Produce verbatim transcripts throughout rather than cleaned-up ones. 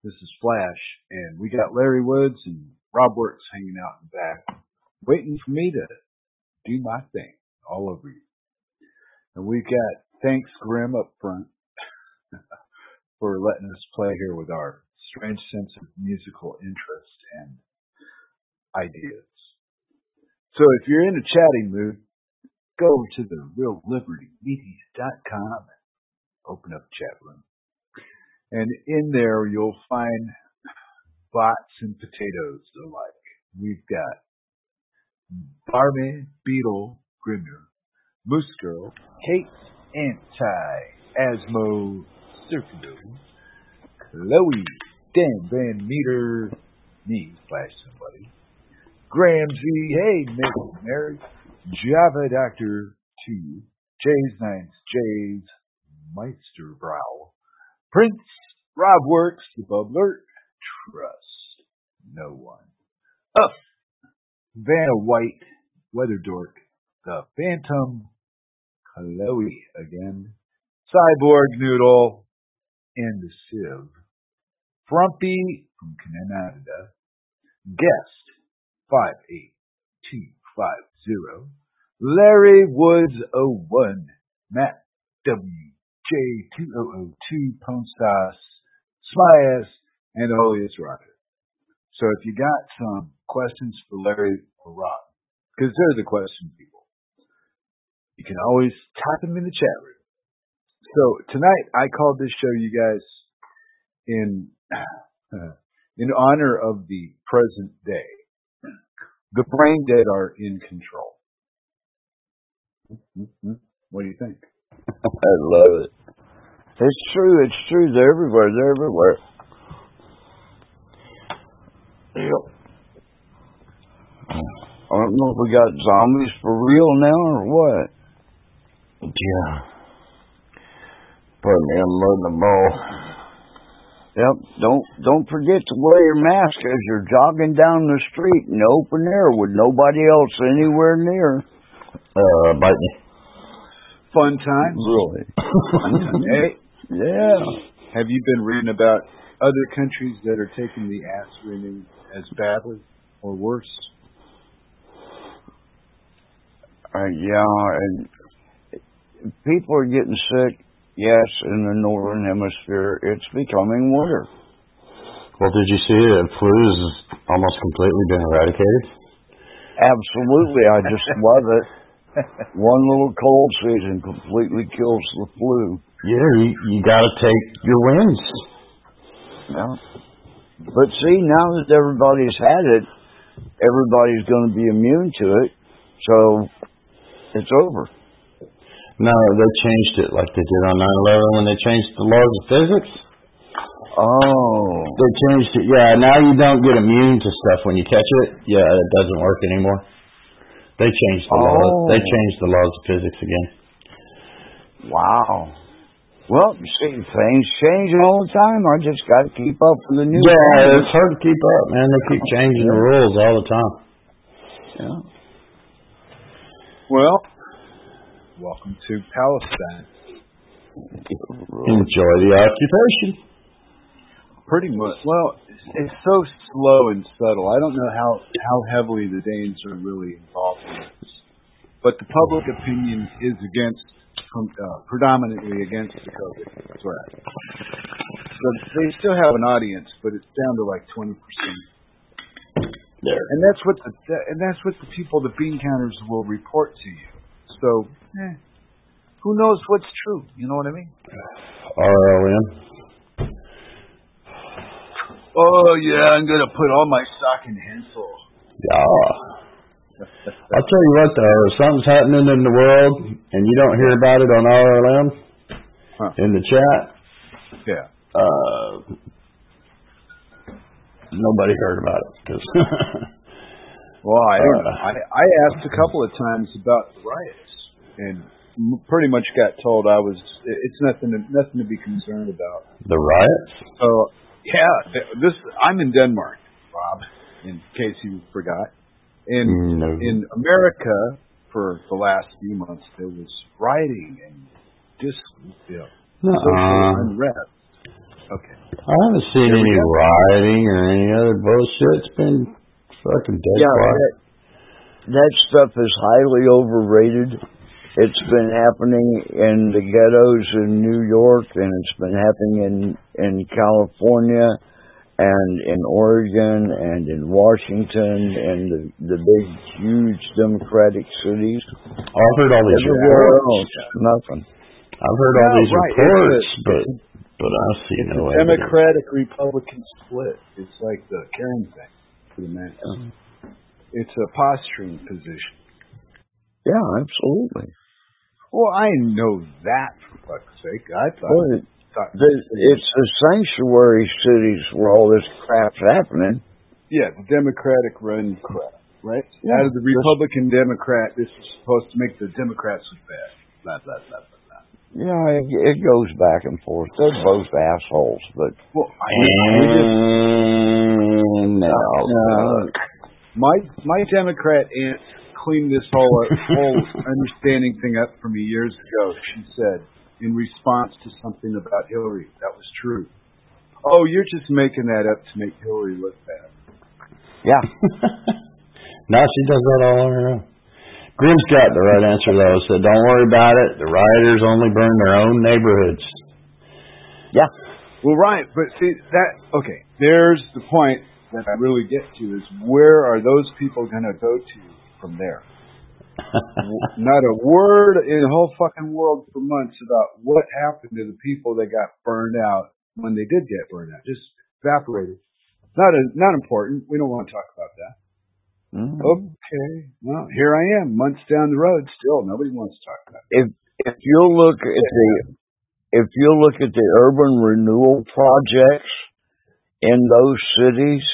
This is Flash, and we got Larry Woods and Rob Works hanging out in the back, waiting for me to do my thing all over you. And we've got Thanks Grim up front for letting us play here with our strange sense of musical interest and ideas. So if you're in a chatting mood, go over to the real liberty media dot com and open up a chat room. And in there you'll find bots and potatoes alike. We've got Barman, Beetle, Grimner, Moose Girl, Kate, Anti, Asmo, Circulo, Chloe, Dan Van Meter, me slash somebody, Gramsy, hey Miss Mary, Java Doctor two, Jay's Nines, Jay's, Meisterbrow, Prince, Rob Works, the Bubbler, Trust no one. Up, Vanna White, Weather Dork, the Phantom, Chloe again, Cyborg Noodle, and the Civ, Frumpy from Canada, Guest five eight two five zero, Larry Woods oh one, Matt W J two thousand two, Ponstas, Smias, and Olius Rocker. So if you got some questions for Larry or Rob, because they're the question people, you can always type them in the chat room. So tonight I called this show, you guys, in uh, in honor of the present day. The brain dead are in control. Mm-hmm. What do you think? I love it. It's true. It's true. They're everywhere. They're everywhere. Yep. I don't know if we got zombies for real now or what. Yeah. Pardon me, I'm loading the ball. Yep. Don't don't forget to wear your mask as you're jogging down the street in the open air with nobody else anywhere near. Uh, bite me. Fun times. Really. Hey. Yeah. Have you been reading about other countries that are taking the ass ringing as badly or worse? Uh, yeah, and people are getting sick. Yes, in the northern hemisphere, it's becoming winter. Well, did you see that flu has almost completely been eradicated? Absolutely, I just love it. One little cold season completely kills the flu. Yeah, you, you got to take your wins. Yeah. But see, now that everybody's had it, everybody's going to be immune to it, so it's over. No, they changed it like they did on nine eleven when they changed the laws of physics. Oh. They changed it. Yeah, now you don't get immune to stuff when you catch it. Yeah, it doesn't work anymore. They changed the oh. laws. They changed the laws of physics again. Wow. Well, you see, things changing all the time. I just got to keep up with the new. Yeah, things. it's hard to keep up, man. They keep changing the rules all the time. Yeah. Well, welcome to Palestine. Enjoy the occupation. Pretty much. Well, it's so slow and subtle. I don't know how, how heavily the Danes are really involved in this. But the public opinion is against, uh, predominantly against the COVID threat. So they still have an audience, but it's down to like twenty percent. There. And that's what the, and that's what the people, the bean counters, will report to you. So, eh, who knows what's true? You know what I mean? R L M. Oh, yeah, I'm going to put all my stock in Hensel. Yeah. I'll tell you what, though, if something's happening in the world and you don't hear about it on R L M, huh. in the chat, yeah, uh, nobody heard about it. Cause well, I, uh, I I asked a couple of times about the riots and pretty much got told I was, it's nothing to, nothing to be concerned about. The riots? So, yeah, this I'm in Denmark, Rob, in case you forgot. And no. in America, for the last few months, there was rioting and dis, you know, social unrest Okay. I haven't seen There we any go. rioting or any other bullshit. It's been fucking dead Yeah, quiet. that, that stuff is highly overrated. It's been happening in the ghettos in New York, and it's been happening in in California, and in Oregon, and in Washington, and the the big, huge Democratic cities. I've heard all these Everywhere reports. else, nothing. I've heard all No, these right. reports, It's a- but but I see It's no a evidence. Democratic Republican split. It's like the Karen thing for the men. It's a posturing position. Yeah, absolutely. Well, I know that for fuck's sake. I thought, But thought the, it's the sanctuary cities where all this crap's happening. yeah, the Democratic run crap, right? Yeah. Out of the Republican Democrat, this is supposed to make the Democrats look bad. Blah blah blah blah blah. Yeah, it, it goes back and forth. They're both assholes, but Well, I, we just And no. uh, my my Democrat aunt cleaned this whole uh, whole understanding thing up for me years ago. She said in response to something about Hillary, that was true. Oh, you're just making that up to make Hillary look bad. yeah. Now she does that all on her own. Grimm's got the right answer though. Said, "Don't worry about it. The rioters only burn their own neighborhoods." Yeah. Well, right, but see that okay. There's the point that I really get to is where are those people going to go to from there? Not a word in the whole fucking world for months about what happened to the people that got burned out when they did get burned out. Just evaporated. Not a, not important. We don't want to talk about that. Mhm. Okay. Well, here I am, months down the road. Still, nobody wants to talk about it. If if you look at the if you look at the urban renewal projects in those cities,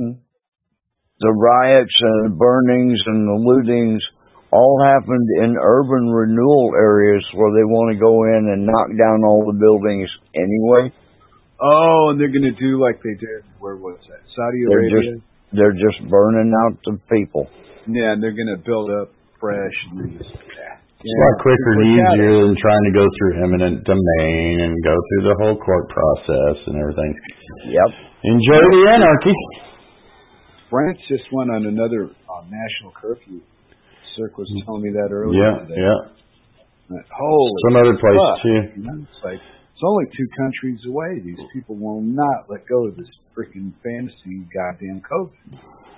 the riots and the burnings and the lootings all happened in urban renewal areas where they want to go in and knock down all the buildings anyway. Oh, and they're going to do like they did. Where was that? Saudi They're Arabia. just they're just burning out the people. Yeah, and they're going to build up fresh. And they're just, yeah. It's a lot quicker and easier than trying to go through eminent domain and go through the whole court process and everything. Yep. Enjoy the anarchy. France just went on another uh, national curfew. Cirque was telling me that earlier Yeah, today. yeah. But, holy Some other place fuck. too. You know, it's like it's only two countries away. These people will not let go of this freaking fantasy, goddamn COVID.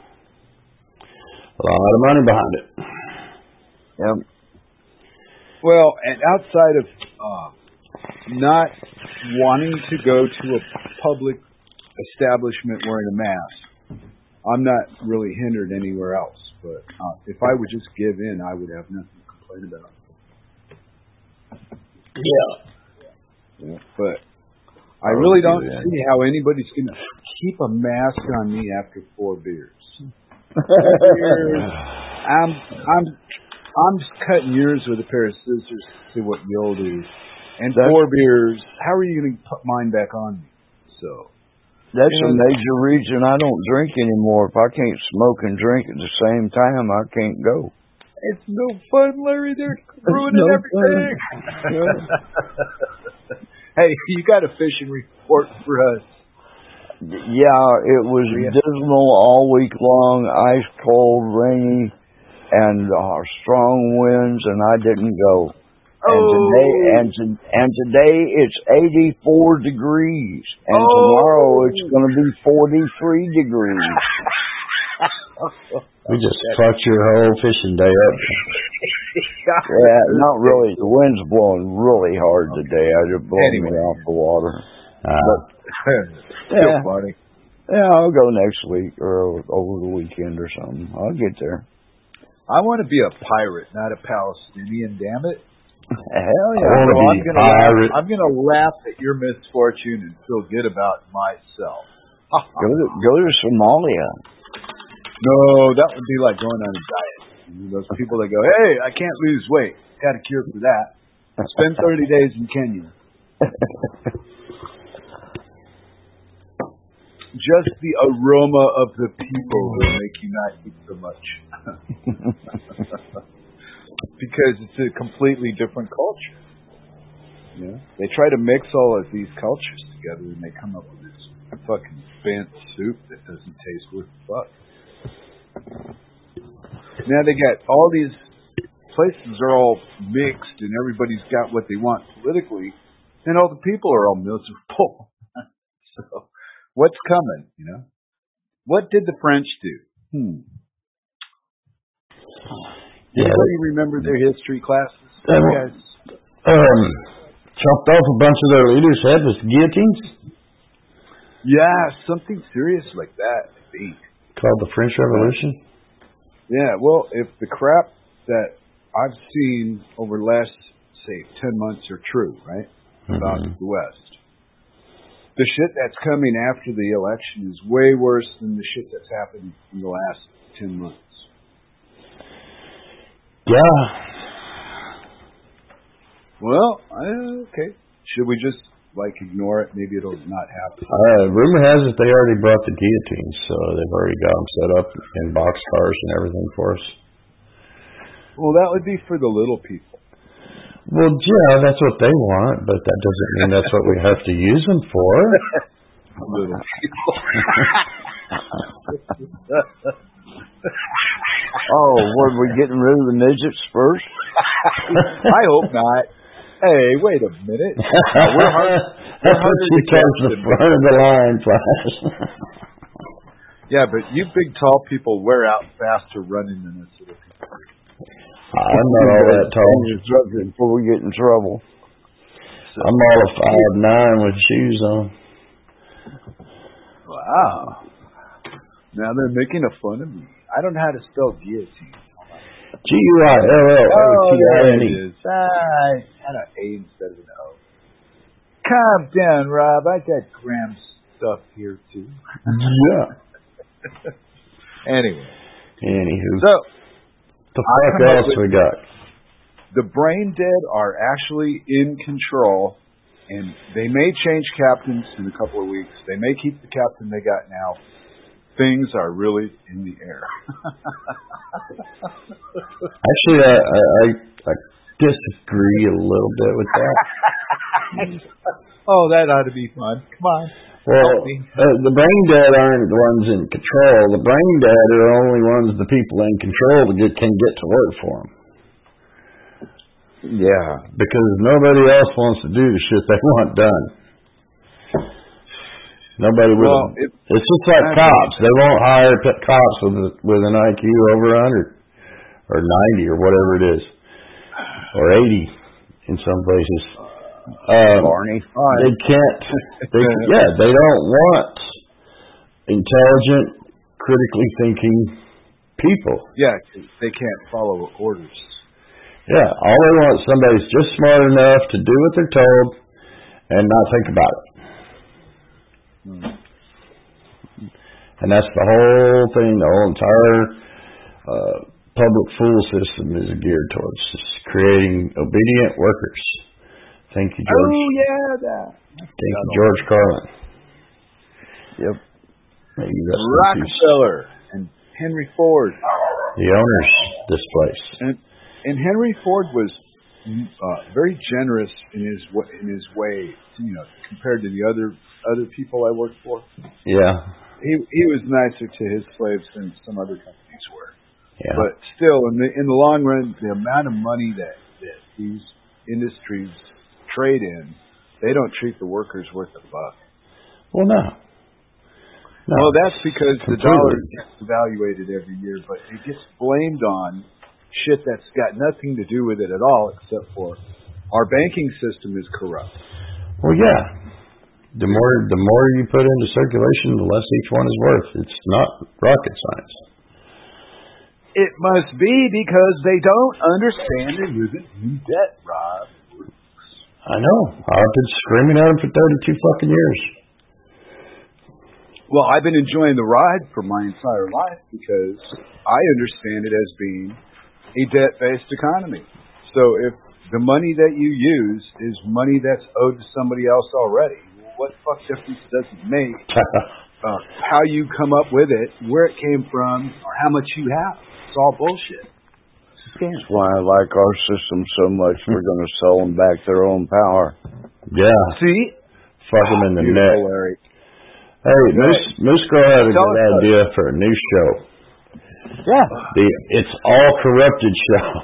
A lot of money behind it. Yep. Well, and outside of uh, not wanting to go to a public establishment wearing a mask, I'm not really hindered anywhere else. But uh, if I would just give in, I would have nothing to complain about. Yeah. But I really don't see how anybody's going to keep a mask on me after four beers. I'm I'm I'm just cutting yours with a pair of scissors to see what you'll do. And That's, four beers, how are you going to put mine back on me? So that's you a know, major reason I don't drink anymore. If I can't smoke and drink at the same time, I can't go. it's no fun, Larry. They're ruining no everything. Hey, you got a fishing report for us? Yeah, it was dismal all week long, ice cold, rainy, and uh, strong winds, and I didn't go. And Oh. today, and to, and today it's eighty-four degrees, and Oh. tomorrow it's going to be forty-three degrees. We just fucked your whole fishing day up. Yeah, not really. The wind's blowing really hard today. I just blown Anyway. me off the water. Uh, Still Yeah. funny. Yeah, I'll go next week or over the weekend or something. I'll get there. I want to be a pirate, not a Palestinian. Damn it! Hell I yeah. wanna So be I'm gonna pirate. laugh, I'm gonna laugh at your misfortune and feel good about myself. Go to go to Somalia. No, that would be like going on a diet. You know, those people that go, "Hey, I can't lose weight. Got a cure for that. Spend thirty days in Kenya." Just the aroma of the people will make you not eat so much. Because it's a completely different culture. You know, they try to mix all of these cultures together, and they come up with this fucking bent soup that doesn't taste worth a fuck. Now they got all these places are all mixed, and everybody's got what they want politically, and all the people are all miserable. So, what's coming? You know, what did the French do? Hmm. Yeah, Anybody remember their history classes? Uh, You guys? Um, chopped off a bunch of their leaders' heads with guillotines. Yeah, something serious like that, I think. Called the French Revolution. Yeah, well, if the crap that I've seen over the last, say, ten months are true, right, about Mm-hmm. the West, the shit that's coming after the election is way worse than the shit that's happened in the last ten months. Yeah. Well, uh, okay. Should we just, like, ignore it? Maybe it'll not happen. Uh, rumor has it they already brought the guillotines, so they've already got them set up in boxcars and everything for us. Well, that would be for the little people. Well, yeah, that's what they want, but that doesn't mean that's what we have to use them for. Little people. Oh, were we getting rid of the midgets first? I hope not. Hey, wait a minute. We're hard, we're harder She to comes catch the than front of the line, Flash. Yeah, but you big tall people wear out faster running than us little people. I'm not all that tall. Before we get in trouble. I'm all of five nine with shoes on. Wow. Now they're making a fun of me. I don't know how to spell guillotine. G U I L L O T I N E. I had an A instead of an O. Calm down, Rob. I got Graham's stuff here too. Yeah. Anyway. Anywho. So, the fuck else we got? The brain dead are actually in control, and they may change captains in a couple of weeks. They may keep the captain they got now. Things are really in the air. Actually, I, I, I disagree a little bit with that. Oh, that ought to be fun. Come on. Well, uh, the brain dead aren't the ones in control. The brain dead are the only ones the people in control that get, can get to work for them. Yeah. Because nobody else wants to do the shit they want done. Nobody will. Well, it, it's just like I cops. They won't hire p- cops with a, with an I Q over one hundred or ninety or whatever it is, or eighty in some places. Um, Barney. They can't. They, yeah, they don't want intelligent, critically thinking people. yeah, they can't follow orders. Yeah, all they want is somebody's just smart enough to do what they're told and not think about it. Hmm. And that's the whole thing, the whole entire uh, public fool system is geared towards, just creating obedient workers. Thank you, George. Oh, yeah, that. Thank you, George Carlin. Yep. May you rest in peace. Rockefeller and Henry Ford. The owners this place. And and Henry Ford was uh, very generous in his wa- in his way, you know, compared to the other other people I worked for. Yeah. He he was nicer to his slaves than some other companies were. Yeah. But still, in the in the long run, the amount of money that, that these industries trade in, they don't treat the workers worth a buck. Well, no. No. Well, that's because the Completely. dollar gets evaluated every year, but it gets blamed on shit that's got nothing to do with it at all, except for our banking system is corrupt. Well, yeah. The more the more you put into circulation, the less each one is worth. It's not rocket science. It must be because they don't understand they're living in debt, Rob. I know. I've been screaming at them for thirty-two fucking years. Well, I've been enjoying the ride for my entire life because I understand it as being a debt-based economy. So if the money that you use is money that's owed to somebody else already, what the fuck difference does it make uh, how you come up with it, where it came from, or how much you have? It's all bullshit. That's why I like our system so much. We're going to sell them back their own power. Yeah. See? Fuck them in the neck. Larry. Hey, Moose, Moose Girl had a Tell good us idea for a new show. Yeah. The It's All Corrupted show.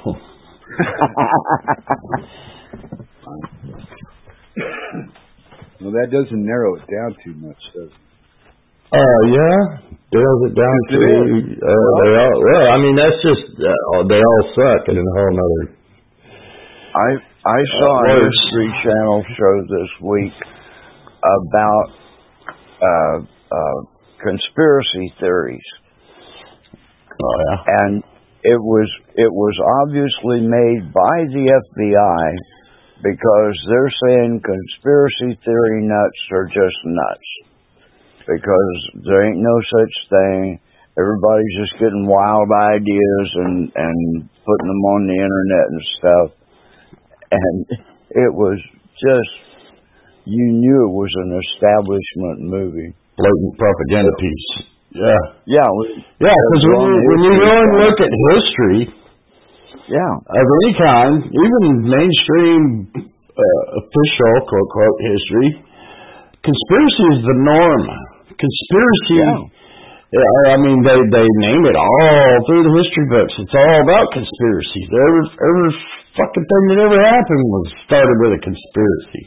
Well, that doesn't narrow it down too much, does it? Uh, yeah. Narrows it down to, uh, they all, well, I mean, that's just, uh, they all suck in a whole nother. I I saw Uh, a worse. History Channel show this week about uh, uh, conspiracy theories, Oh, yeah. and it was it was obviously made by the F B I because they're saying conspiracy theory nuts are just nuts because there ain't no such thing. Everybody's just getting wild ideas and and putting them on the internet and stuff. And it was just, you knew it was an establishment movie. Blatant propaganda piece. Yeah. Yeah. Yeah, because when, you, when you go and look at history Yeah. of any kind, even mainstream uh, official, quote, quote, history, conspiracy is the norm. Conspiracy, Yeah. yeah, I mean, they, they name it all through the history books. It's all about conspiracies. Every, every fucking thing that ever happened was started with a conspiracy.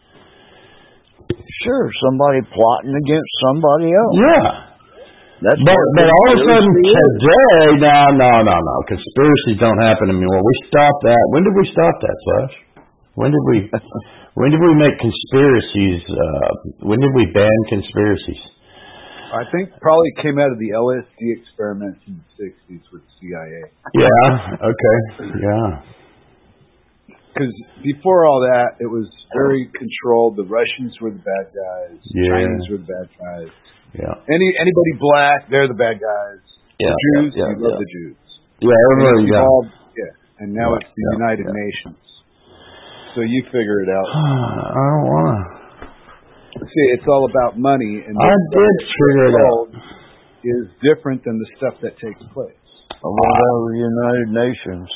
Sure, somebody plotting against somebody else. Yeah. That's But, what but all of a sudden conspiracy is. today, no, no, no, no. Conspiracies don't happen anymore. We stopped that. When did we stop that, Flash? When did we, when did we make conspiracies, uh, when did we ban conspiracies? I think probably came out of the L S D experiments in the sixties with the C I A. Yeah, okay, yeah. Because before all that, it was very controlled. The Russians were the bad guys. The Yeah. Chinese were the bad guys. Yeah. Any anybody black, they're the bad guys. Yeah, the Jews, yeah, we love yeah. the Jews. Yeah, And everybody it's got. evolved, yeah. And now Yeah, it's the yeah, United yeah. Nations. So you figure it out. I don't wanna. See, it's all about money, and I did figure it out. is different than the stuff that takes place. What about the United Nations?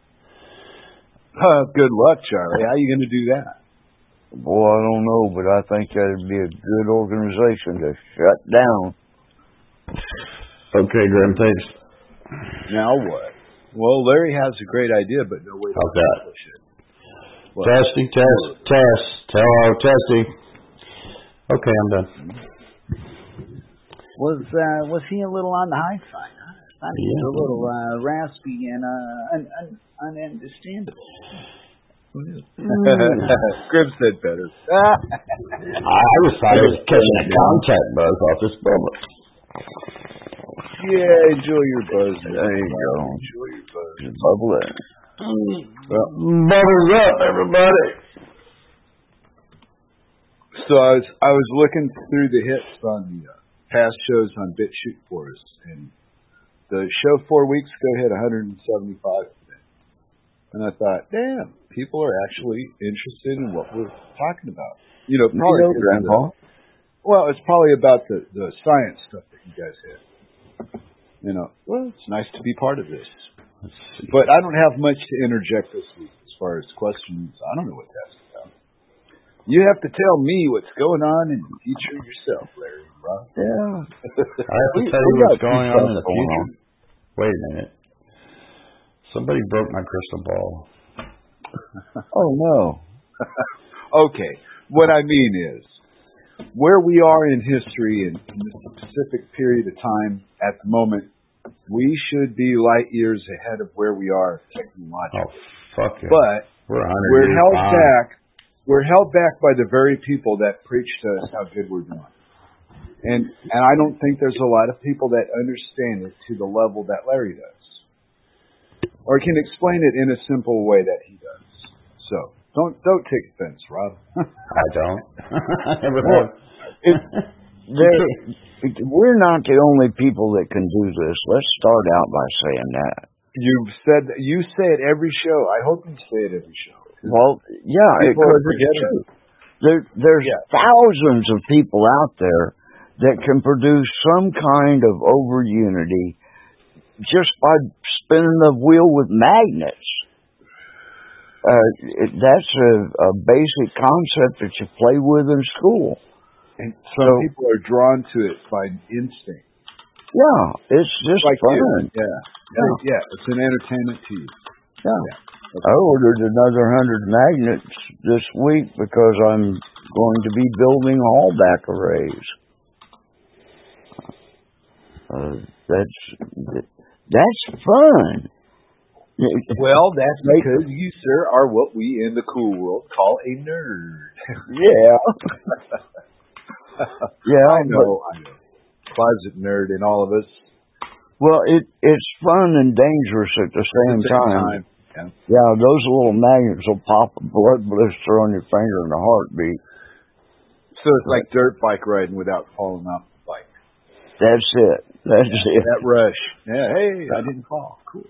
Uh, good luck, Charlie. How are you going to do that? Boy, I don't know, but I think that'd be a good organization to shut down. Okay, Grim, thanks. Now what? Well, Larry has a great idea, but no way to How's that? accomplish it. What? Testing, test, test. Hello, testing. Okay, I'm done. Was uh, was he a little on the high side? Huh? I thought he was Yeah. a little uh, raspy and uh, un, un, ununderstandable. Grim said better. I was thought I was catching a contact buzz off this bubble. Yeah, enjoy your buzz. There you go. Enjoy your buzz. Bubbling. Well, bubbles up, everybody. So I was I was looking through the hits on the uh, past shows on BitChute for us, and the show four weeks ago hit one hundred seventy-five today. And I thought, damn, people are actually interested in what we're talking about. You know, probably You know, 'cause of Grandpa. the- well, it's probably about the the science stuff that you guys had. You know, well, it's nice to be part of this. But I don't have much to interject this week as far as questions. I don't know what to ask about. You have to tell me what's going on in the future yourself, Larry. Rob. Yeah. I have to We- tell we you got what's some going on stuff in the going future. Wait a minute. Somebody broke my crystal ball. Oh, no. Okay, what I mean is, where we are in history and in this specific period of time at the moment, we should be light years ahead of where we are Oh, technologically. fuck it. But We're a hundred we're years held behind. back. We're held back by the very people that preach to us how good we're doing. And and I don't think there's a lot of people that understand it to the level that Larry does, or can explain it in a simple way that he does. So don't don't take offense, Rob. I don't. I never Well, have. it, there, it, we're not the only people that can do this. Let's start out by saying that. You've said you say it every show. I hope you say it every show. Well, yeah, People because forget it's true. There, there's Yeah. thousands of people out there that can produce some kind of over unity just by spinning the wheel with magnets. Uh, it, that's a, a basic concept that you play with in school. And So, some people are drawn to it by instinct. yeah, it's just Like fun. you. Yeah. yeah. Yeah. It's an entertainment to you. Yeah. Yeah. I ordered another hundred magnets this week because I'm going to be building hallback arrays. Uh, that's that's fun. Well, that's because you, sir, are what we in the cool world call a nerd. Yeah. Yeah, I know, I know. Closet nerd in all of us. Well, it it's fun and dangerous at the same, At the same time. time. Yeah. Yeah, those little magnets will pop a blood blister on your finger in a heartbeat. So it's like dirt bike riding without falling off the bike. That's it. That's it. That rush. Yeah, hey, I didn't fall. Cool.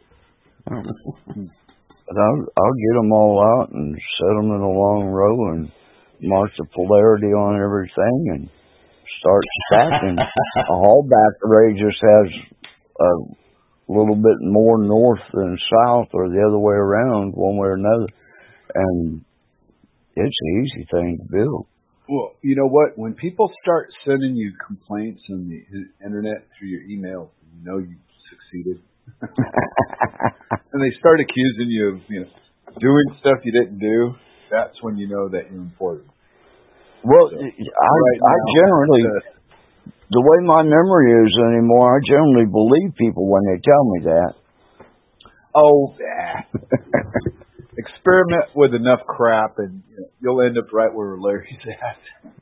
But I'll, I'll get them all out and set them in a long row and mark the polarity on everything and start stacking. A hallback array just has a little bit more north than south or the other way around, one way or another. And it's an easy thing to build. Well, you know what? When people start sending you complaints on the internet through your email, you know you succeeded. And they start accusing you of, you know, doing stuff you didn't do, that's when you know that you're important. Well, So, I, right I now, generally, uh, the way my memory is anymore, I generally believe people when they tell me that. Oh, yeah. Experiment with enough crap and you know, you'll end up right where Larry's at.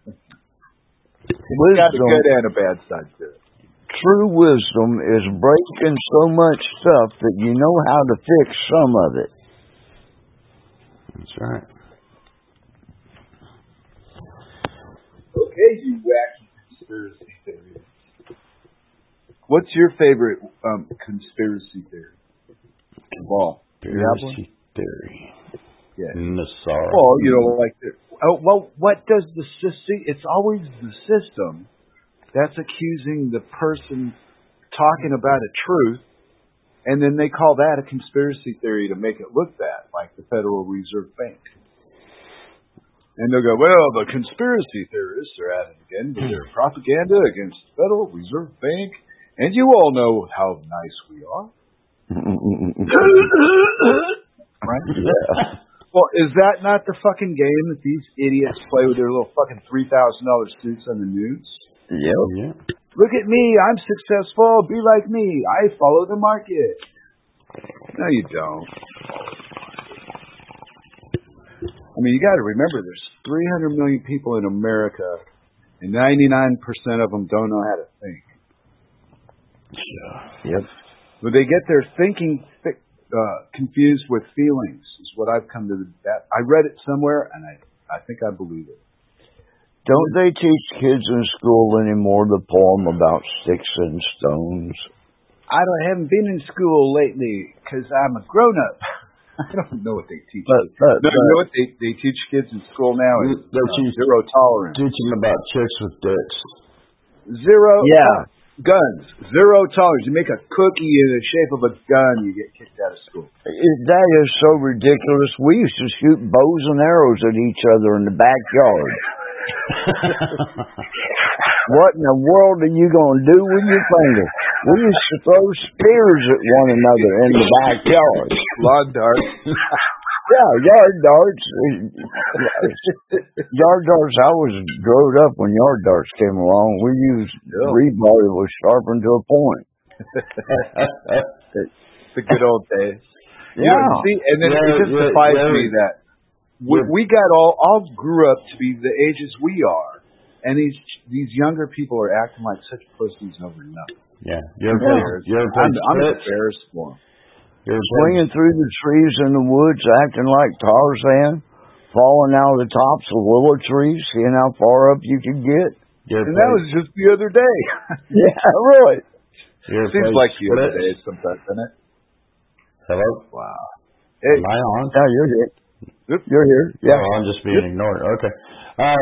It's got a good and a bad side to it. True wisdom is breaking so much stuff that you know how to fix some of it. That's right. Okay, you wacky conspiracy theories. What's your favorite um, conspiracy theory? Ball. Conspiracy theory. Yeah. Nassar. Well, you know, like, the, oh, well, what does the system? It's always the system that's accusing the person talking about a truth, and then they call that a conspiracy theory to make it look bad, like the Federal Reserve Bank. And they'll go, well, the conspiracy theorists are at it again with their propaganda against the Federal Reserve Bank, and you all know how nice we are. Right? Yeah. Well, is that not the fucking game that these idiots play with their little fucking three thousand dollars suits on the news? Yep. Yeah. Look at me, I'm successful, be like me, I follow the market. No, you don't. I mean, you got to remember there's three hundred million people in America, and ninety-nine percent of them don't know how to think. Yeah. Yep. But they get their thinking uh, confused with feelings, is what I've come to that. I read it somewhere, and I, I think I believe it. Don't they teach kids in school anymore the poem about sticks and stones? I don't, I haven't been in school lately because I'm a grown-up. I don't know what they teach. But, but, no, but, you know what they, they teach kids in school now is They uh, teach- zero tolerance. Teaching about chicks with dicks. Zero Yeah. guns. Zero tolerance. You make a cookie in the shape of a gun, you get kicked out of school. it, that is so ridiculous. We used to shoot bows and arrows at each other in the backyard. What in the world are you going to do with your finger? We used to throw spears at one another in the backyard. Lawn darts. Yeah, yard darts. Yard darts, I was growing up when yard darts came along. We used Yeah. rebar that was sharpened to a point. The good old days. You Yeah. know, see, and then Yeah, it just yeah, defies yeah. me that we, we got all all grew up to be the ages we are, and these these younger people are acting like such pussies over nothing. Yeah. You ever Yeah. played, you ever I'm, played I'm splits? embarrassed for them. You ever played- Swinging through the trees in the woods, acting like Tarzan, falling out of the tops of willow trees, seeing how far up you could get. you ever And that played- was just the other day. Yeah, really. you ever Seems played like the other splits? day sometimes, doesn't it? Hello? Wow. Hey, Am I on? Yeah, you're here. Yep. You're here. Yeah. Oh, I'm just being ignored. Okay. Uh,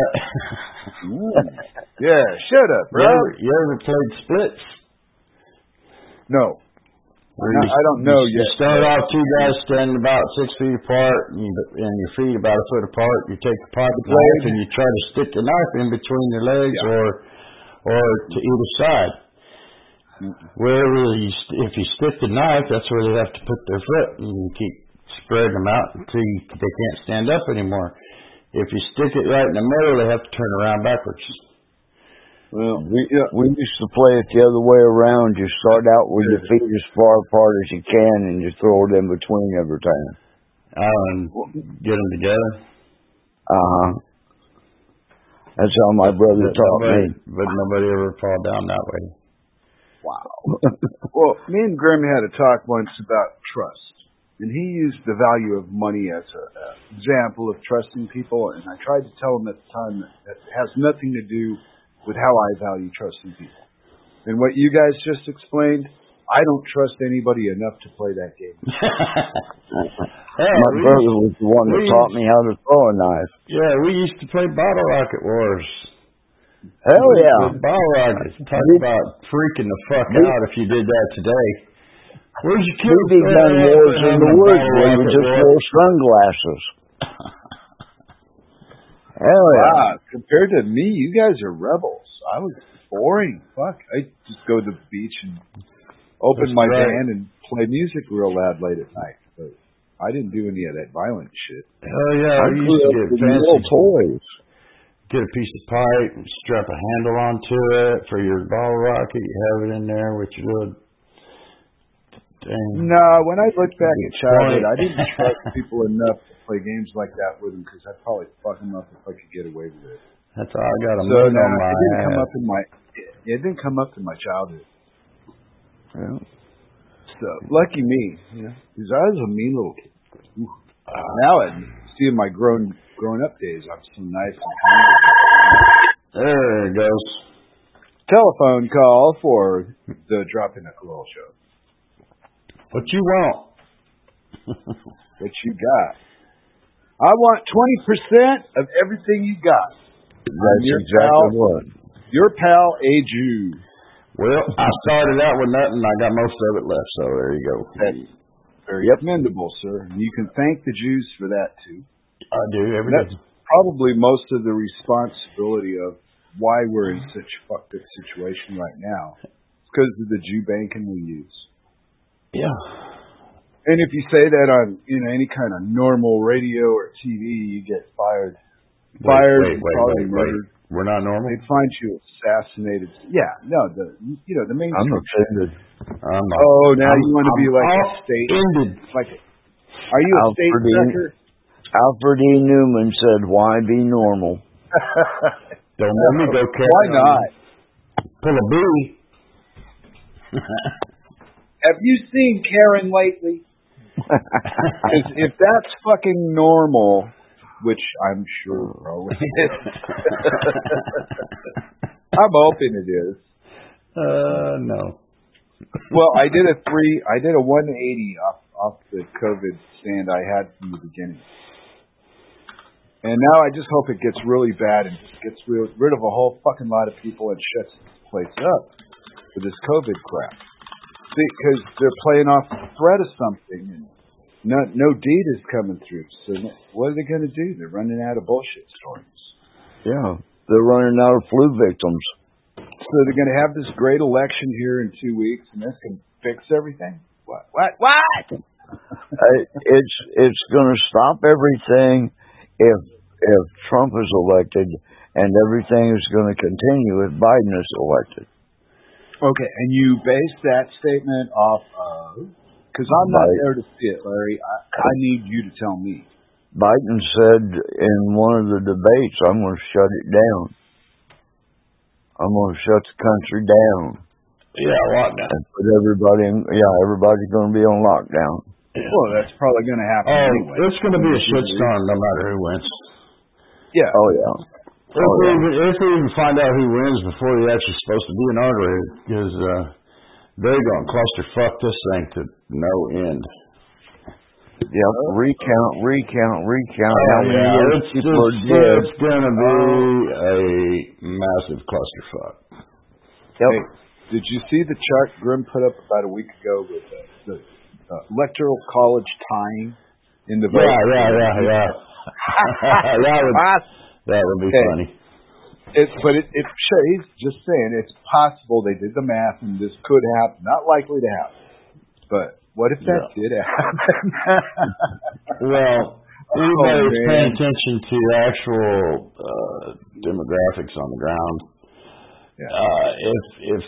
yeah, shut up, you, bro. ever, you ever played splits? No. You, I don't know you, yet. You start off two guys standing about six feet apart, and, you, and your feet about a foot apart. You take the pocket knife and you try to stick the knife in between your legs, yeah. or or to either side. Wherever you, if you stick the knife, that's where they have to put their foot, and you keep spreading them out until you, they can't stand up anymore. If you stick it right in the middle, they have to turn around backwards. Well, we yeah. we used to play it the other way around. You start out with your feet as far apart as you can, and you throw it in between every time. Oh, and get them together. Uh huh. That's how my brother but taught nobody, me. But nobody ever fall down that way. Wow. Well, me and Grim had a talk once about trust, and he used the value of money as an example of trusting people. And I tried to tell him at the time that, that it has nothing to do with how I value trusting people. And what you guys just explained, I don't trust anybody enough to play that game. Hey, my brother was the one that taught me how to throw a knife. Yeah, we used to play Bottle Rocket Wars. Hell yeah. Bottle Rocket. Talk about freaking the fuck we, out if you did that today. Where's your kid? We'd be done wars in the woods where you just wore sunglasses. Hell yeah. Wow, compared to me, you guys are rebels. I was boring. Fuck. I just go to the beach and open That's my right. band and play music real loud late at night. But I didn't do any of that violent shit. Hell yeah. I, I used to get fancy toys. Get a piece of pipe and strap a handle onto it for your bottle rocket. You have it in there with your little... Dang. No, when I look back at childhood, I didn't trust people enough to play games like that with them because I'd probably fuck them up if I could get away with it. That's all I got. A so no, on my it didn't ass. come up in my. It didn't come up in my childhood. Yeah. So lucky me, you know, because I was a mean little kid. Uh, now, I see in my grown grown up days, I'm so nice and kind. There it goes. Telephone call for the Drop in a Coil show. What you want? What you got? I want twenty percent of everything you got. That's your exactly pal, what. Your pal, a Jew. Well, I started out with nothing. I got most of it left, so there you go. That's very yep. commendable, sir. You can thank the Jews for that, too. I do, every That's day. Probably most of the responsibility of why we're in such a fucked up situation right now. It's because of the Jew banking we use. Yeah. And if you say that on, you know, any kind of normal radio or T V, you get fired. Wait, fired wait, and wait, probably wait, murdered. wait. We're not normal? They'd find you assassinated. Yeah, no, the you know, the main I'm offended. I'm not, Oh, now I'm, you want to I'm be like a state ended. like a, are you a Alfred state E. sucker? Alfred E. Newman said, "Why be normal?" Don't let me go carry Why not? Pull a booty. Have you seen Karen lately? if that's fucking normal, which I'm sure probably is. I'm hoping it is. Uh, no. Well, I did a three, I did a one eighty off off the COVID stand I had from the beginning. And now I just hope it gets really bad and just gets rid, rid of a whole fucking lot of people and shuts this place up for this COVID crap. Because they're playing off the threat of something and no, no deed is coming through. So what are they going to do? They're running out of bullshit stories. Yeah, they're running out of flu victims. So they're going to have this great election here in two weeks and that's going to fix everything? What? What? What? uh, it's it's going to stop everything if if Trump is elected, and everything is going to continue if Biden is elected. Okay, and you base that statement off of, because I'm not Biden. there to see it, Larry. I, I need you to tell me. Biden said in one of the debates, "I'm going to shut it down. I'm going to shut the country down." Yeah, lockdown. And put everybody in, yeah, everybody's going to be on lockdown. Yeah. Well, that's probably going to happen oh, anyway. It's going to be a shitstorm no matter who wins. Yeah. Oh, yeah. If, oh, we, yeah. if we even find out who wins before he's actually supposed to be inaugurated, because uh, they're going to clusterfuck this thing to no end. Yeah, recount, recount, recount. Oh, How many yeah. years it's, people it's, are dead? It's going to be a massive clusterfuck. Yep. Hey, Did you see the chart Grim put up about a week ago with uh, the uh, electoral college tying in the vote? Yeah, yeah, yeah, yeah. that would that would be okay. Funny. It, but it, it he's just saying it's possible they did the math and this could happen. Not likely to happen, but what if that yeah. did happen? Well, anybody's oh, paying attention to actual uh, demographics on the ground. Yeah. Uh, if if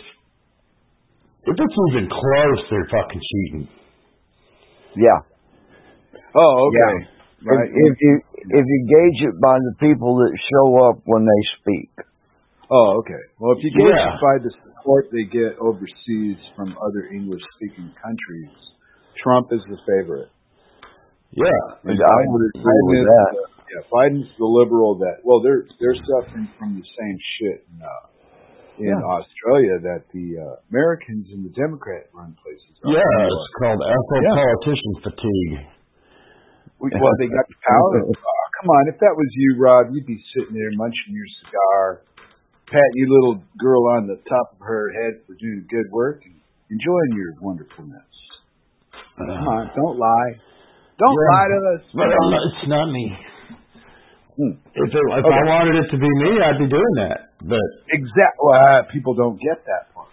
if it's even close, they're fucking cheating. Yeah. Oh, okay. Yeah. Right. If, if you if you gauge it by the people that show up when they speak. Oh, okay. Well, if you gauge yeah. it by the support they get overseas from other English-speaking countries, Trump is the favorite. Yeah, and I would agree Biden with that. The, yeah, Biden's the liberal that. Well, they're they're suffering from the same shit in, uh, in yeah. Australia that the uh, Americans and the Democrat-run places. Are yeah, it's called Afro-politician yeah. fatigue. Well, they got the power. Oh, come on, if that was you, Rob, you'd be sitting there munching your cigar, patting your little girl on the top of her head for doing good work, and enjoying your wonderfulness. Uh, come on, don't lie. Don't yeah, lie to us. But it's not me. Hmm. If, it, if okay. I wanted it to be me, I'd be doing that. But exactly. Well, uh, people don't get that part.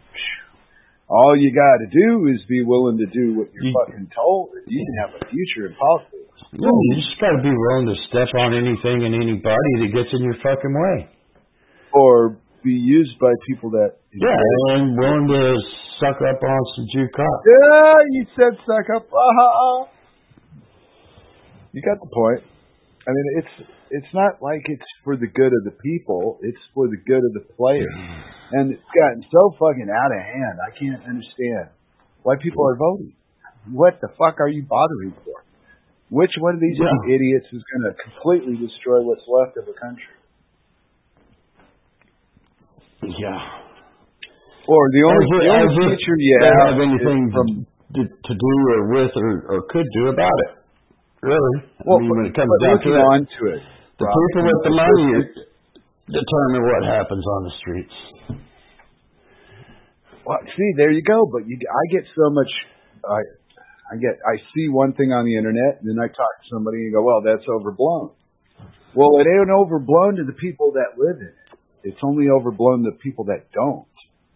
All you got to do is be willing to do what you're you, fucking told. You can have a future in politics. No, you just got to be willing to step on anything and anybody that gets in your fucking way. Or be used by people that... Yeah, and willing to suck up on some Jew cock. Yeah, you said suck up. Uh-huh. You got the point. I mean, it's it's not like it's for the good of the people. It's for the good of the players. And it's gotten so fucking out of hand. I can't understand why people are voting. What the fuck are you bothering for? Which one of these yeah. idiots is going to completely destroy what's left of the country? Yeah. Or the only, the only future you have, have anything from to, to do or with or, or could do about it. Really? Well, I mean, when it comes but down to it, on to it, the Rob, people with the money determine what happens on the streets. Well, see, there you go. But you, I get so much. I, I get. I see one thing on the internet, and then I talk to somebody and go, "Well, that's overblown." Well, it ain't overblown to the people that live in it. It's only overblown to people that don't.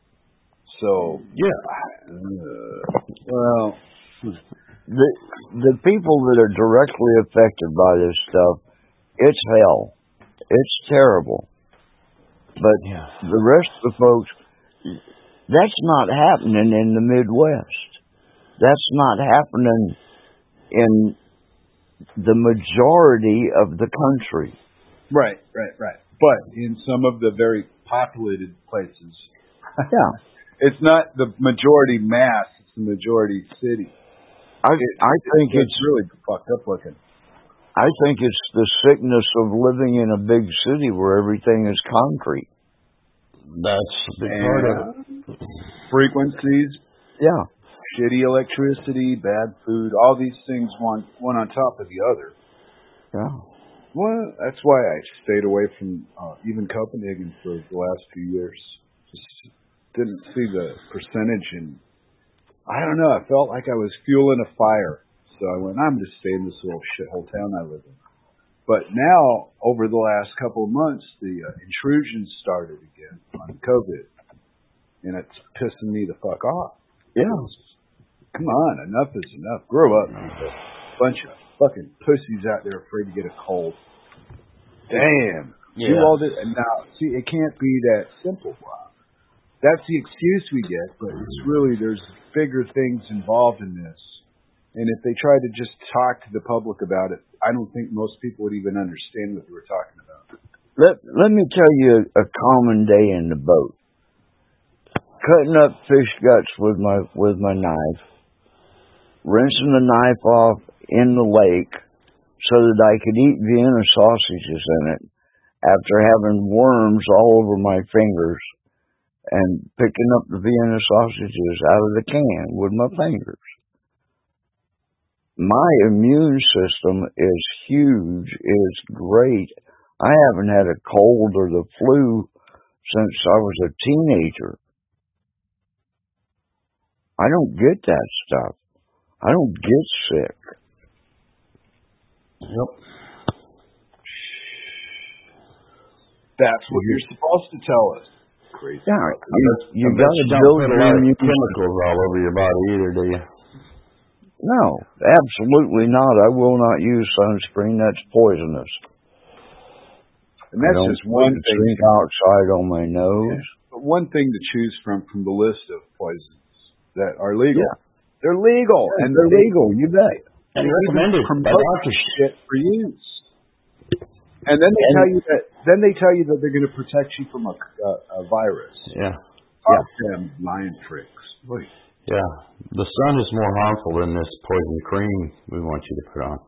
So yeah. Uh, well, the the people that are directly affected by this stuff, it's hell. It's terrible. But yeah. the rest of the folks, that's not happening in the Midwest. That's not happening in the majority of the country. Right, right, right. But in some of the very populated places, yeah, it's not the majority mass; it's the majority city. I it, I think it's, it's really fucked up looking. I think it's the sickness of living in a big city where everything is concrete. That's a big part of it. Frequencies, yeah, shitty electricity, bad food, all these things one one on top of the other. Yeah. Well, that's why I stayed away from uh, even Copenhagen for the last few years. Just didn't see the percentage, and I don't know. I felt like I was fueling a fire, so I went, I'm just staying in this little shithole town I live in. But now, over the last couple of months, the uh, intrusions started again on COVID, and it's pissing me the fuck off. Yeah. Come on, enough is enough. Grow up, people. Bunch of fucking pussies out there afraid to get a cold. Damn. Yeah. Do all this, and now, see, it can't be that simple, Rob. That's the excuse we get, but it's really, there's bigger things involved in this. And if they try to just talk to the public about it, I don't think most people would even understand what they were talking about. Let Let me tell you a common day in the boat. Cutting up fish guts with my with my knife, rinsing the knife off in the lake so that I could eat Vienna sausages in it after having worms all over my fingers and picking up the Vienna sausages out of the can with my fingers. My immune system is huge, is great. I haven't had a cold or the flu since I was a teenager. I don't get that stuff. I don't get sick. Yep. That's what you're supposed to tell us. Crazy. Yeah, you, you I bet got you to don't build put a lot of your chemicals all over your body either, do you? No, absolutely not. I will not use sunscreen. That's poisonous. And that's just one thing. Zinc oxide on my nose. Yeah. But one thing to choose from from the list of poisons that are legal. Yeah. They're legal, Yeah, and they're they, legal. You bet. And recommended by promote doctors. shit for use. And then they And- tell you that. Then they tell you that they're going to protect you from a, a, a virus. Yeah. Fuck them lying tricks. Wait. Yeah. The sun is more harmful than this poison cream we want you to put on.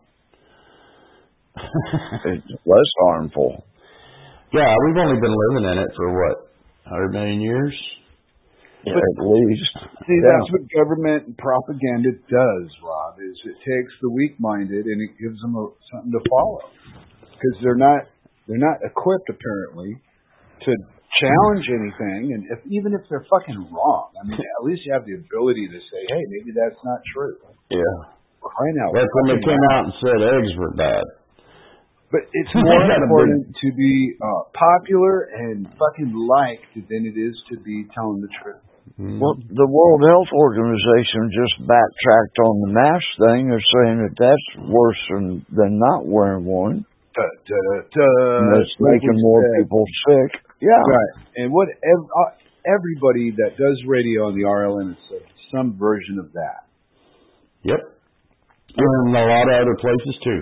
It's less harmful. Yeah, we've only been living in it for what, one hundred million years? Yeah, at least. See, Yeah. that's what government and propaganda does, Rob, is it takes the weak-minded and it gives them a, something to follow. Because they're not, they're not equipped, apparently, to challenge anything. And if, even if they're fucking wrong, I mean, at least you have the ability to say, hey, maybe that's not true. Yeah. Crying out. Like when they came out and said eggs were bad. But it's more important to be uh, popular and fucking liked than it is to be telling the truth. Mm. Well, the World Health Organization just backtracked on the mask thing. They're saying that that's worse than, than not wearing one. Da, da, da, da, And that's making more said. people sick. Yeah. Right. And what ev- uh, everybody that does radio on the R L N is some version of that. Yep. And a lot of other places too.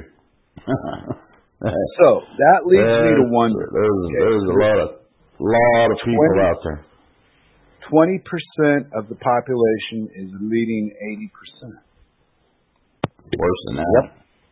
So that leads there's, me to wonder. There's, okay, there's a lot of lot of people twenty out there. Twenty percent of the population is leading eighty percent. Worse than that. Yep.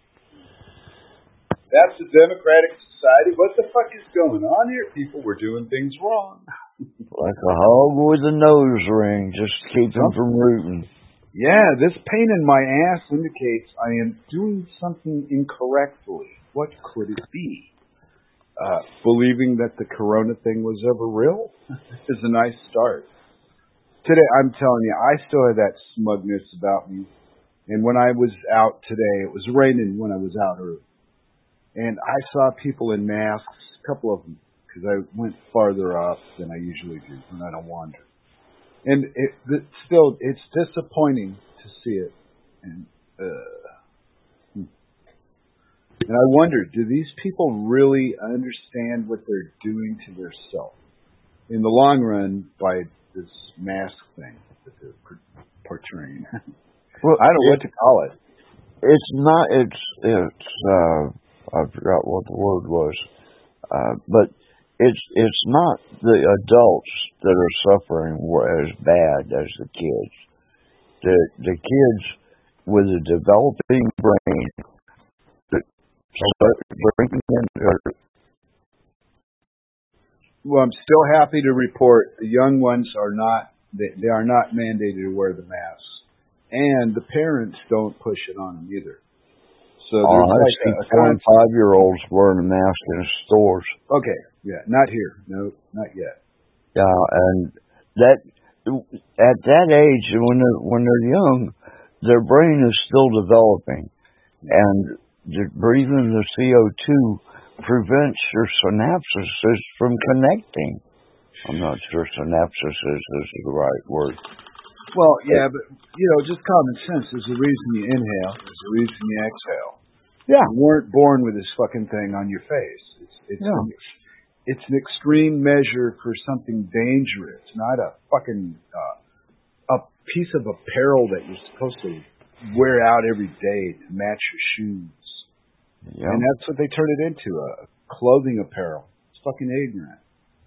That's a democratic society. What the fuck is going on here? People were doing things wrong. Like a hog with a nose ring, just to keep them from rooting. Yeah, this pain in my ass indicates I am doing something incorrectly. What could it be? Uh, believing that the corona thing was ever real is a nice start. Today, I'm telling you, I still have that smugness about me. And when I was out today, it was raining when I was out early. And I saw people in masks, a couple of them, because I went farther off than I usually do when I don't wander. And it, it still, it's disappointing to see it. And, uh, and I wonder, do these people really understand what they're doing to their self in the long run by this mask thing that they're portraying? Well, I don't know what to call it. It's not, it's, it's, uh, I forgot what the word was, uh, but it's, it's not the adults that are suffering as bad as the kids. The, the kids with a developing brain, that start drinking and Well, I'm still happy to report the young ones are not, they, they are not mandated to wear the masks. And the parents don't push it on them either. So oh, there's I like see a, a four and five year olds wearing a mask in stores. Okay, yeah, not here. No, not yet. Yeah, and that at that age, when they're when they're young, their brain is still developing, and the, breathing the C O two prevents your synapses from connecting. I'm not sure synapses is, is the right word. Well, yeah, but you know, just common sense. There's a reason you inhale. There's a reason you exhale. Yeah, you weren't born with this fucking thing on your face. It's it's yeah. an, it's an extreme measure for something dangerous, not a fucking uh, a piece of apparel that you're supposed to wear out every day to match your shoes. Yeah. And that's what they turn it into, a clothing apparel. It's fucking ignorant.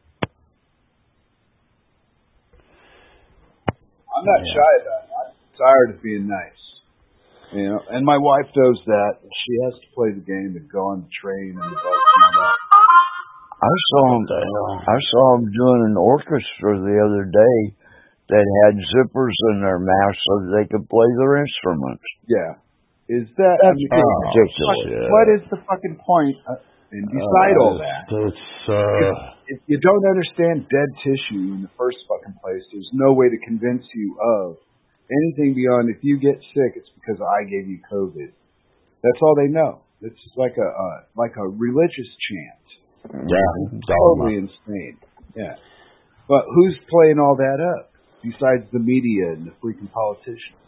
I'm not yeah. shy about it. I'm tired of being nice. You know, and my wife does that. She has to play the game and go on the train and the bus and all that. I saw him. I saw him doing an orchestra the other day that had zippers in their masks so that they could play their instruments. Yeah, is that That's I mean, oh, ridiculous? What, yeah. what is the fucking point? Uh, and beside uh, all that, it's, uh, if, if you don't understand dead tissue in the first fucking place, there's no way to convince you of anything beyond if you get sick, it's because I gave you COVID. That's all they know. It's like a uh, like a religious chant. Yeah, totally insane. Yeah, but who's playing all that up besides the media and the freaking politicians?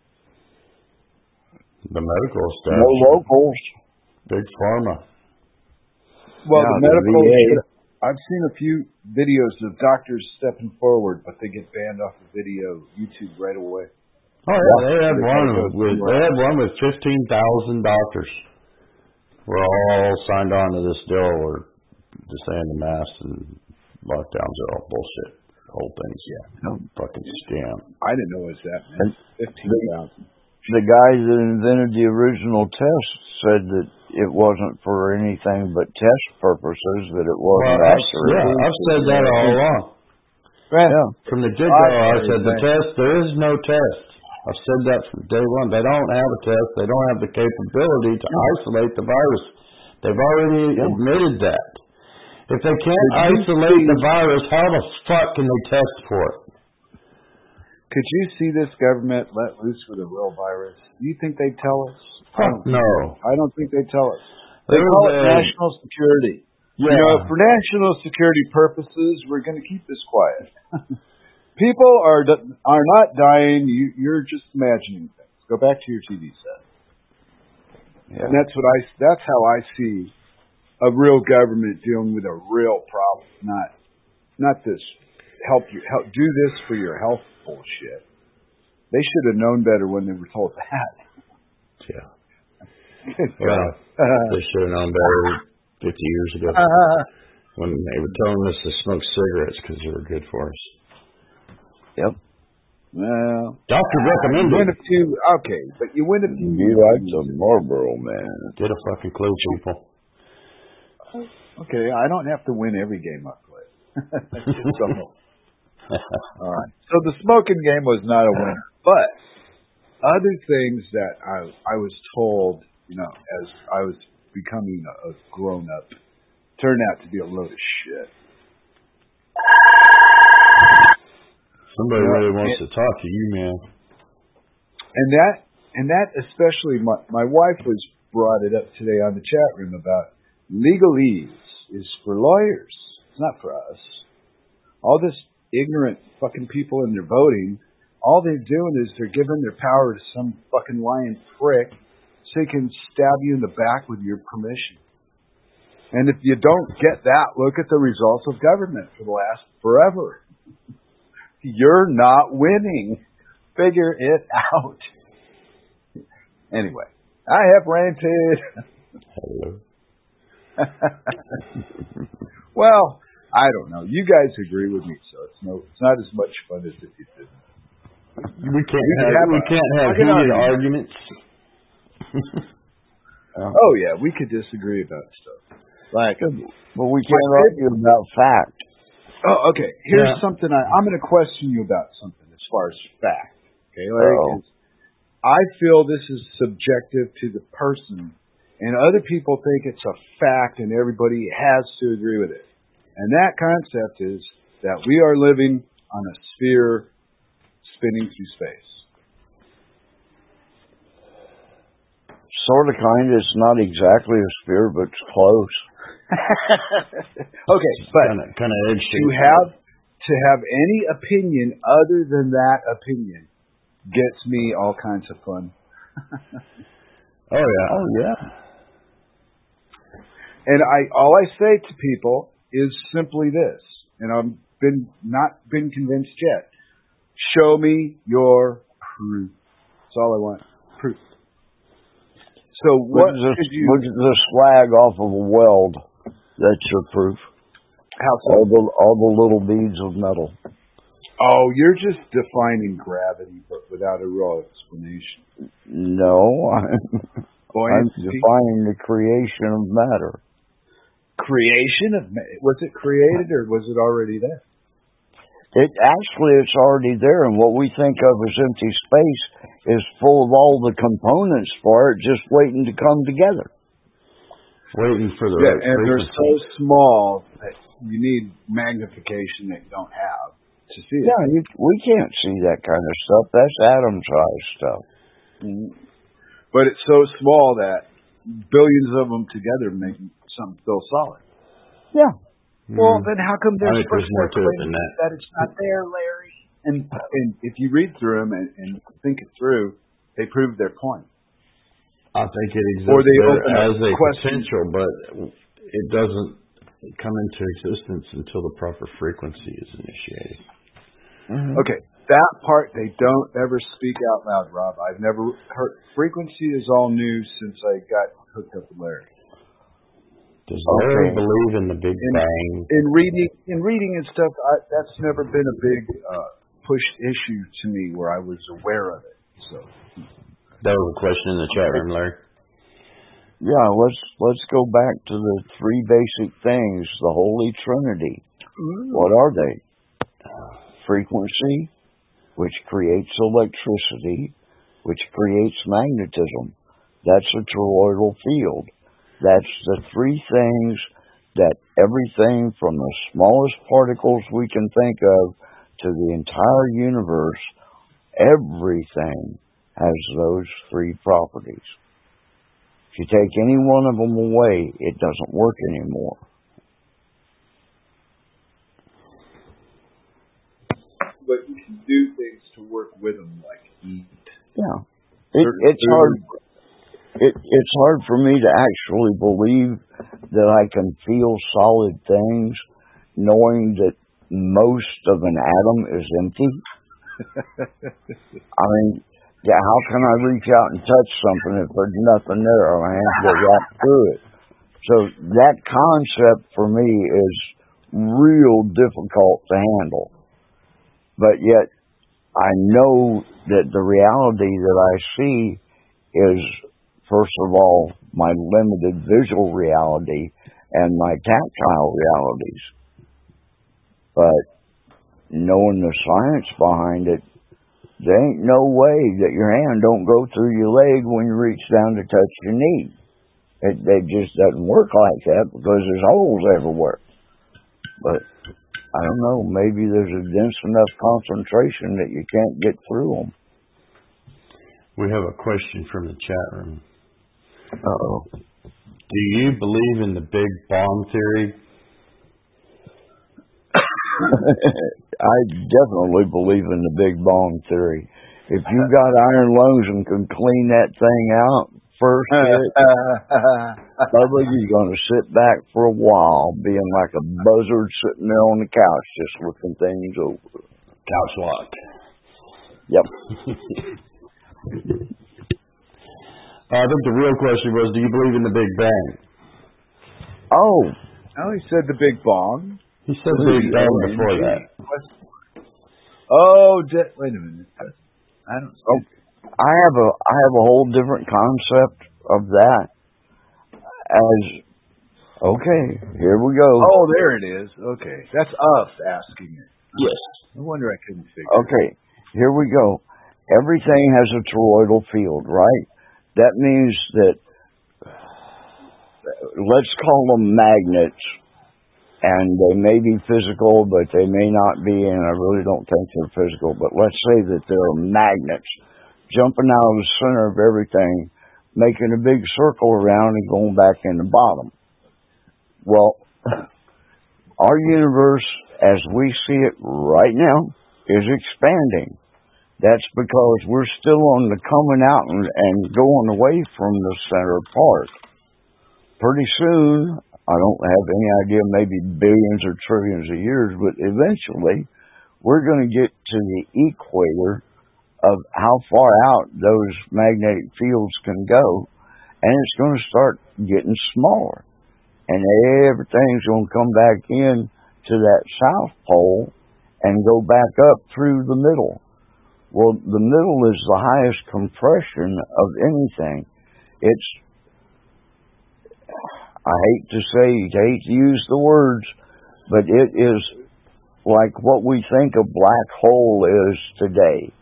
The medical staff. No locals. Big pharma. Well, Yeah, the medical. the I've seen a few videos of doctors stepping forward, but they get banned off the video YouTube right away. Oh yeah, they had They one gotta go with through they that. had one with fifteen thousand doctors. We're all signed on to this deal where just saying the masks and lockdowns are all bullshit. The whole thing's yeah, no fucking scam. I didn't know it was that many. Fifteen thousand. The guy that invented the original test said that it wasn't for anything but test purposes, that it wasn't Well, I've, accurate. yeah, I've said that all along. Yeah. From the get-go, I said the test, there is no test. I've said that from day one. They don't have a test. They don't have the capability to isolate the virus. They've already Yeah. admitted that. If they can't isolate the virus, how the fuck can they test for it? Could you see this government let loose with a real virus? Do you think they'd tell us? I Fuck don't, no. I don't think they'd tell us. They There's call it a- national security. Yeah. You know, for national security purposes, we're going to keep this quiet. People are are not dying. You, you're just imagining things. Go back to your T V set. Yeah. And that's what I. That's how I see a real government dealing with a real problem. Not, not this. Help you help do this for your health bullshit. They should have known better when they were told that. Yeah. Well, they should have known better fifty years ago when they were telling us to smoke cigarettes because they were good for us. Yep. Well, Doctor you recommended. win a few. Okay, but you win a few. You like some Marlboro, man. Get a fucking clue, people. Okay, I don't have to win every game I play. That's just something. All right. So the smoking game was not a winner, but other things that I I was told, you know, as I was becoming a, a grown up, turned out to be a load of shit. Somebody Yeah, really wants it- to talk to you, man. And that and that especially my my wife was brought it up today on the chat room about legalese is for lawyers. It's not for us. All this ignorant fucking people in their voting, all they're doing is they're giving their power to some fucking lying prick so he can stab you in the back with your permission. And if you don't get that, look at the results of government for the last forever. You're not winning. Figure it out. Anyway, I have ranted. Hello. Well, I don't know. You guys agree with me, so it's no, it's not as much fun as if you didn't. We can't We have, have we a- can't have fucking heated argument. arguments. Oh yeah, we could disagree about stuff. Like, But we can't argue about fact. oh, okay. Here's Yeah. something I, I'm going to question you about something as far as fact. Okay, Larry. Uh-oh. is I feel this is subjective to the person, and other people think it's a fact, and everybody has to agree with it. And that concept is that we are living on a sphere spinning through space. Sort of, kind. It's not exactly a sphere, but it's close. Okay, but Kind of, kind of edge to have to have any opinion other than that opinion gets me all kinds of fun. Oh yeah. Oh, yeah. And I all I say to people is simply this, and I've been not been convinced yet. Show me your proof. That's all I want. Proof. So what Look at, could the, you look at the slag off of a weld. That's your proof. how All so? the all the little beads of metal. Oh, you're just defining gravity but without a real explanation. No, I'm, I'm Buoyancy. defining the creation of matter. Creation of ma- was it created or was it already there? It actually, it's already there, and what we think of as empty space is full of all the components for it, just waiting to come together. Waiting for the Yeah, right and they're so frequency. small that you need magnification that you don't have to see it. Yeah, you, we can't see that kind of stuff. That's atom-sized stuff. Mm-hmm. But it's so small that billions of them together make something feel solid. Yeah. Well, then how come there's I think there's more to it than that. that it's not there, Larry? And and if you read through them and, and think it through, they prove their point. I think it exists Or they there open as a question. potential, but it doesn't come into existence until the proper frequency is initiated. Mm-hmm. Okay, that part they don't ever speak out loud, Rob. I've never heard. Frequency is all new since I got hooked up with Larry. Does Larry Okay. believe in the Big In, Bang? in reading, in reading and stuff, I, that's never been a big uh, push issue to me where I was aware of it. So That was a question in the chat room, Larry. Yeah, let's let's go back to the three basic things, the Holy Trinity. What are they? Frequency, which creates electricity, which creates magnetism. That's a toroidal field. That's the three things that everything from the smallest particles we can think of to the entire universe, everything has those three properties. If you take any one of them away, it doesn't work anymore. but you can do things to work with them, like eat. Yeah, it, it's hard. It, it's hard for me to actually believe that I can feel solid things, knowing that most of an atom is empty. I mean, yeah, how can I reach out and touch something if there's nothing there? I have to go right through it. So that concept for me is real difficult to handle. But yet, I know that the reality that I see is, first of all, my limited visual reality and my tactile realities. But knowing the science behind it, there ain't no way that your hand don't go through your leg when you reach down to touch your knee. It, it just doesn't work like that because there's holes everywhere. But I don't know, maybe there's a dense enough concentration that you can't get through them. We have a question from the chat room. Uh-oh. Do you believe in the Big Bang Theory? I definitely believe in the Big Bang Theory. If you got iron lungs and can clean that thing out first, Bubba, you're going to sit back for a while, being like a buzzard sitting there on the couch, just looking things over. Couch locked. Yep. I think the real question was, do you believe in the Big Bang? Oh. Oh, he said the Big Bang. He said Big Bang before that. Oh, de- wait a minute. I don't. Oh, I have a I have a whole different concept of that. As okay, here we go. Oh, there it is. Okay, that's us asking it. Yes. No wonder I couldn't figure. Okay, here we go. Everything has a toroidal field, right? That means that, let's call them magnets, and they may be physical, but they may not be, and I really don't think they're physical, but let's say that they're magnets jumping out of the center of everything, making a big circle around and going back in the bottom. Well, our universe, as we see it right now, is expanding. That's because we're still on the coming out and, and going away from the center part. Pretty soon, I don't have any idea, maybe billions or trillions of years, but eventually, we're going to get to the equator of how far out those magnetic fields can go, and it's going to start getting smaller. And everything's going to come back in to that south pole and go back up through the middle. Well, the middle is the highest compression of anything. It's, I hate to say, I hate to use the words, but it is like what we think a black hole is today.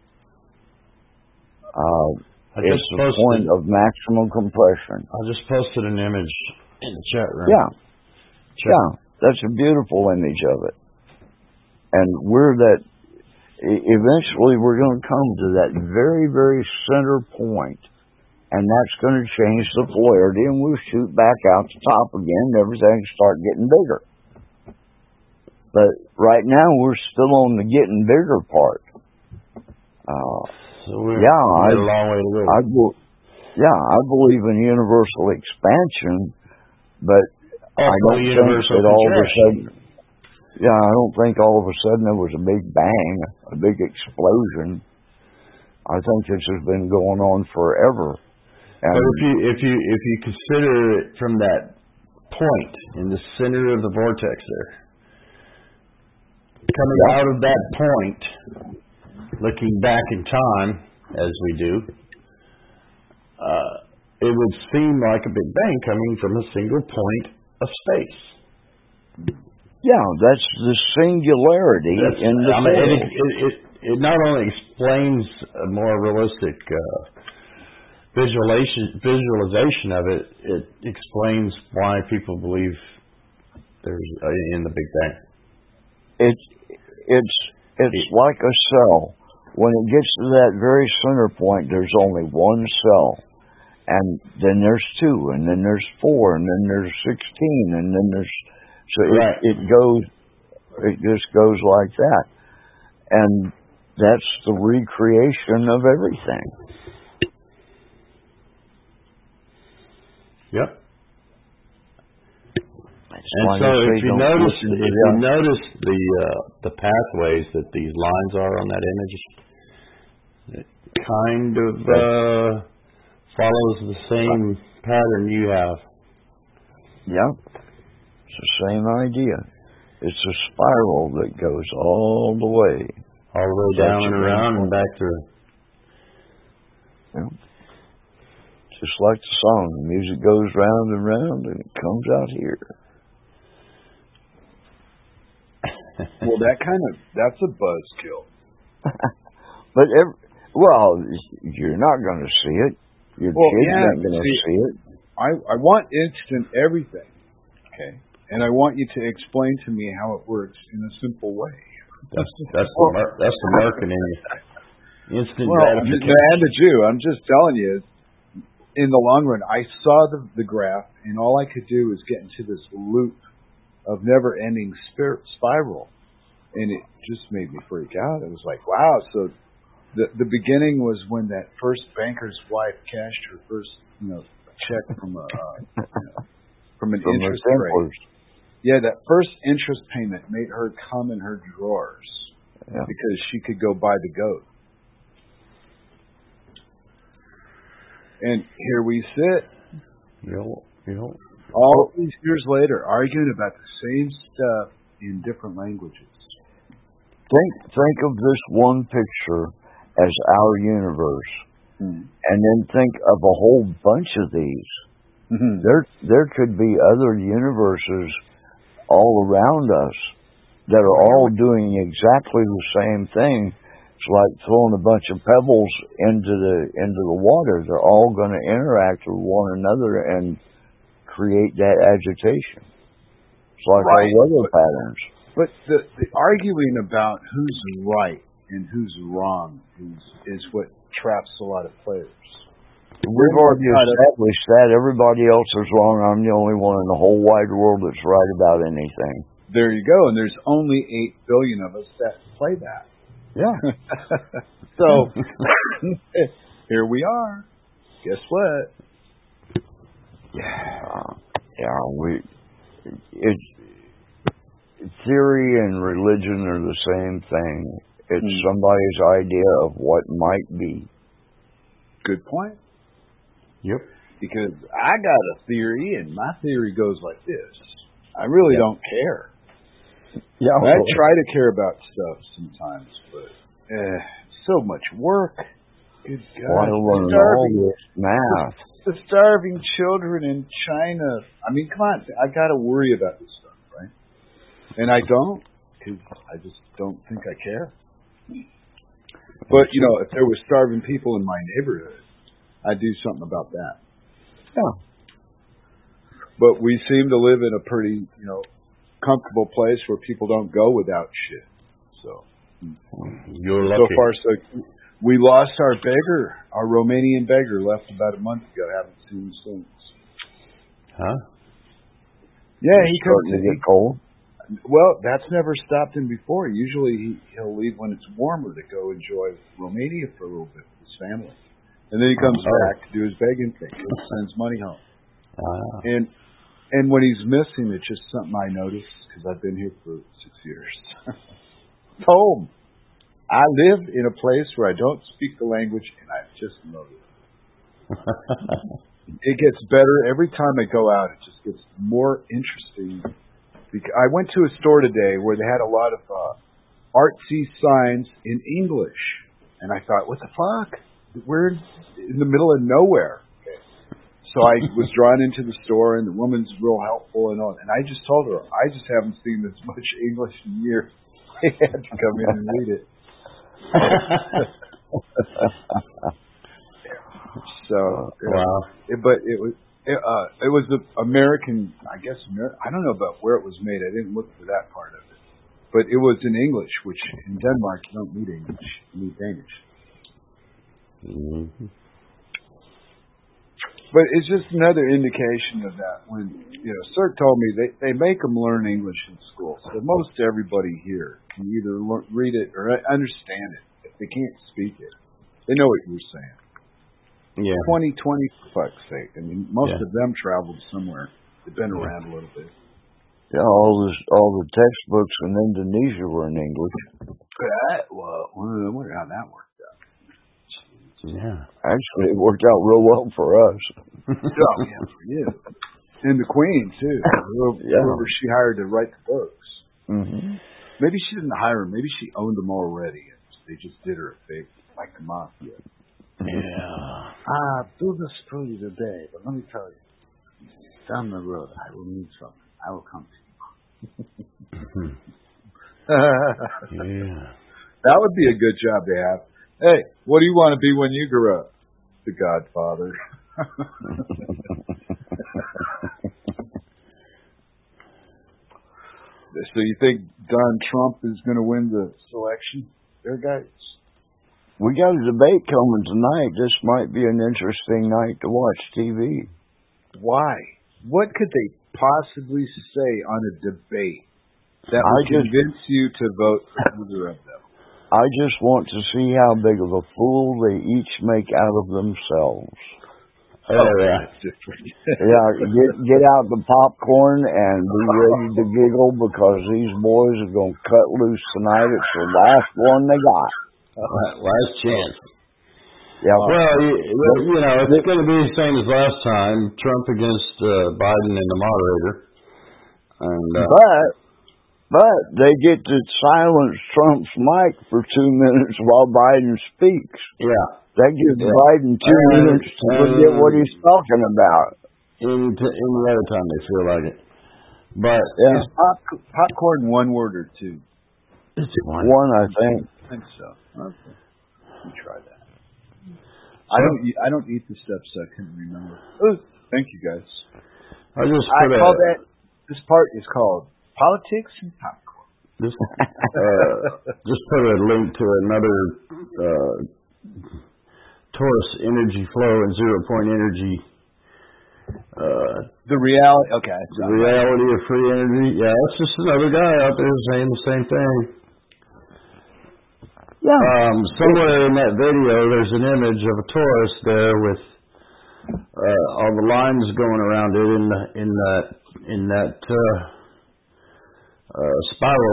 Uh, it's the point of maximum compression. I just posted an image in the chat room. Yeah. Check. Yeah. That's a beautiful image of it. And we're that, eventually we're going to come to that very, very center point, and that's going to change the polarity, and we'll shoot back out the top again, and everything will start getting bigger. But right now, we're still on the getting bigger part. Uh, so we're, yeah, we're I, a long way to go. I, yeah, I believe in universal expansion, but oh, I don't think that all of a sudden, yeah, I don't think all of a sudden there was a big bang, a big explosion. I think this has been going on forever. And but if you if you if you consider it from that point in the center of the vortex there, coming yeah. out of that point, looking back in time as we do, uh, it would seem like a big bang coming from a single point of space. Yeah, that's the singularity that's, in the I mean, world. it, it, it, it not only explains a more realistic uh, visualization visualization of it, it explains why people believe there's uh, in the Big Bang. It it's it's like a cell. When it gets to that very center point, there's only one cell, and then there's two, and then there's four, and then there's sixteen, and then there's so right. it, it goes, it just goes like that, and that's the recreation of everything. Yep. That's and so if you notice, if you notice the uh, the pathways that these lines are on that image, it kind of uh, follows the same pattern you have. Yep. It's the same idea. It's a spiral that goes all the way. All the way down and around and back through. Yeah. Just like the song, the music goes round and round and it comes out here. Well, that kind of, that's a buzzkill. But, every, well, you're not going to see it. Your well, kids yeah, aren't going to see, see it. I, I want instant everything, okay? And I want you to explain to me how it works in a simple way. That's that's the mar- that's the marketing. Instant well, gratification. And the Jew, I'm just telling you, in the long run, I saw the, the graph, and all I could do was get into this loop of never-ending spir- spiral, and it just made me freak out. It was like, wow. So the the beginning was when that first banker's wife cashed her first, you know, check from a uh, you know, from an From interest the rate. Yeah, that first interest payment made her come in her drawers yeah. because she could go buy the goat. And here we sit, Yep, yep. all these years later, arguing about the same stuff in different languages. Think think of this one picture as our universe, mm. and then think of a whole bunch of these. Mm-hmm. There there could be other universes all around us that are all doing exactly the same thing. It's like throwing a bunch of pebbles into the into the water. They're all going to interact with one another and create that agitation. It's like right. our weather but, patterns. But the, the arguing about who's right and who's wrong is is what traps a lot of players. We've already established that. Everybody else is wrong. I'm the only one in the whole wide world that's right about anything. There you go. And there's only eight billion of us that play that. Yeah. So here we are. Guess what? Yeah. Uh, yeah. We. It's theory and religion are the same thing. It's mm. somebody's idea of what might be. Good point. Yep. Because I got a theory, and my theory goes like this. I really yep. don't care. Yeah, I well, try to care about stuff sometimes, but eh, so much work. Good God. Why learn all this math? The, the starving children in China. I mean, come on. I got to worry about this stuff, right? And I don't, because I just don't think I care. But, you know, if there were starving people in my neighborhood, I'd do something about that. Yeah. But we seem to live in a pretty, you know, comfortable place where people don't go without shit. You're lucky. So far, so we lost our beggar, our Romanian beggar, left about a month ago. Haven't seen him since. Huh? Yeah, he comes starting to get cold. Well, that's never stopped him before. Usually he, he'll leave when it's warmer to go enjoy Romania for a little bit with his family. And then he comes oh. back to do his begging thing. He sends money home. Ah. And and when he's missing, it's just something I noticed because I've been here for six years. Home. I live in a place where I don't speak the language, and I just noticed. It gets better every time I go out. It just gets more interesting. I went to a store today where they had a lot of uh, artsy signs in English, and I thought, what the fuck? We're in the middle of nowhere. So I was drawn into the store, and the woman's real helpful and all. And I just told her, I just haven't seen this much English in years. I had to come in and read it. So, wow. It, but it was it, uh, it was the American, I guess. Amer- I don't know about where it was made. I didn't look for that part of it. But it was in English, which in Denmark you don't need English. You need Danish. Mm-hmm. But it's just another indication of that. When you know, Sir told me they they make them learn English in school, so most everybody here can either learn, read it or understand it. If they can't speak it, they know what you're saying. Yeah. Twenty twenty, for fuck's sake. I mean, most yeah. of them traveled somewhere. They've been around a little bit. Yeah, all this, all the textbooks in Indonesia were in English. That, well, I wonder how that worked out. Yeah. Actually, it worked out real well for us. Oh, yeah, for you. And the Queen, too. Whoever, yeah. whoever she hired to write the books. Mm-hmm. Maybe she didn't hire them. Maybe she owned them already. They just did her a favor, like the mafia. Yeah. Ah, do this for you today, but let me tell you, down the road, I will need something. I will come to you. Yeah. That would be a good job to have. Hey, what do you want to be when you grow up? The Godfather. So you think Donald Trump is going to win the election there, guys? We got a debate coming tonight. This might be an interesting night to watch T V. Why? What could they possibly say on a debate that I would just, convince you to vote for either of them? I just want to see how big of a fool they each make out of themselves. Oh, yeah. Yeah, get get out the popcorn and be ready to giggle because these boys are going to cut loose tonight. It's the last one they got. Last chance. Yeah. Well, you, you know, it's going to be the same as last time. Trump against uh, Biden and the moderator. And uh, but but they get to silence Trump's mic for two minutes while Biden speaks. Yeah. That gives yeah. Biden two and, minutes to forget what he's talking about. In t- in the other time they feel like it. But yeah. Is pop, popcorn one word or two? Is it one? One, I think. I think so. Okay. You try that. I don't. Eat, I don't eat the stuff, so I couldn't remember. Oh, thank you, guys. I just I put call a, that. This part is called politics and popcorn. Just, uh, just put a link to another uh, Taurus energy flow and zero point energy. Uh, the reality. Okay. The reality of free energy. Yeah, it's just another guy out there saying the same thing. Yeah. Um, somewhere in that video, there's an image of a Taurus there with uh, all the lines going around it in the, in that in that uh, uh, spiral.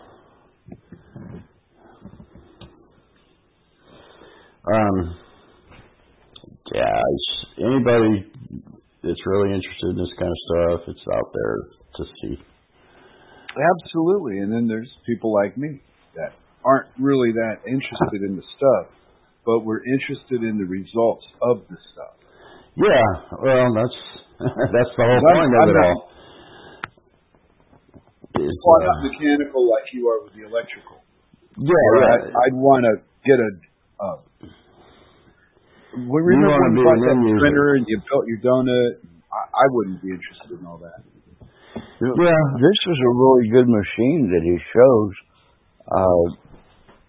Um, yeah, it's, anybody that's really interested in this kind of stuff, it's out there to see. Absolutely, and then there's people like me that aren't really that interested in the stuff, but we're interested in the results of the stuff. Yeah, well, that's that's the whole point I'm, of it I'm all. Is, well, I'm not uh, mechanical like you are with the electrical. Yeah, right. I'd, I'd want to get a. Uh, we remember when you bought that printer and you built your donut. I, I wouldn't be interested in all that. Yeah, this is a really good machine that he shows. Uh,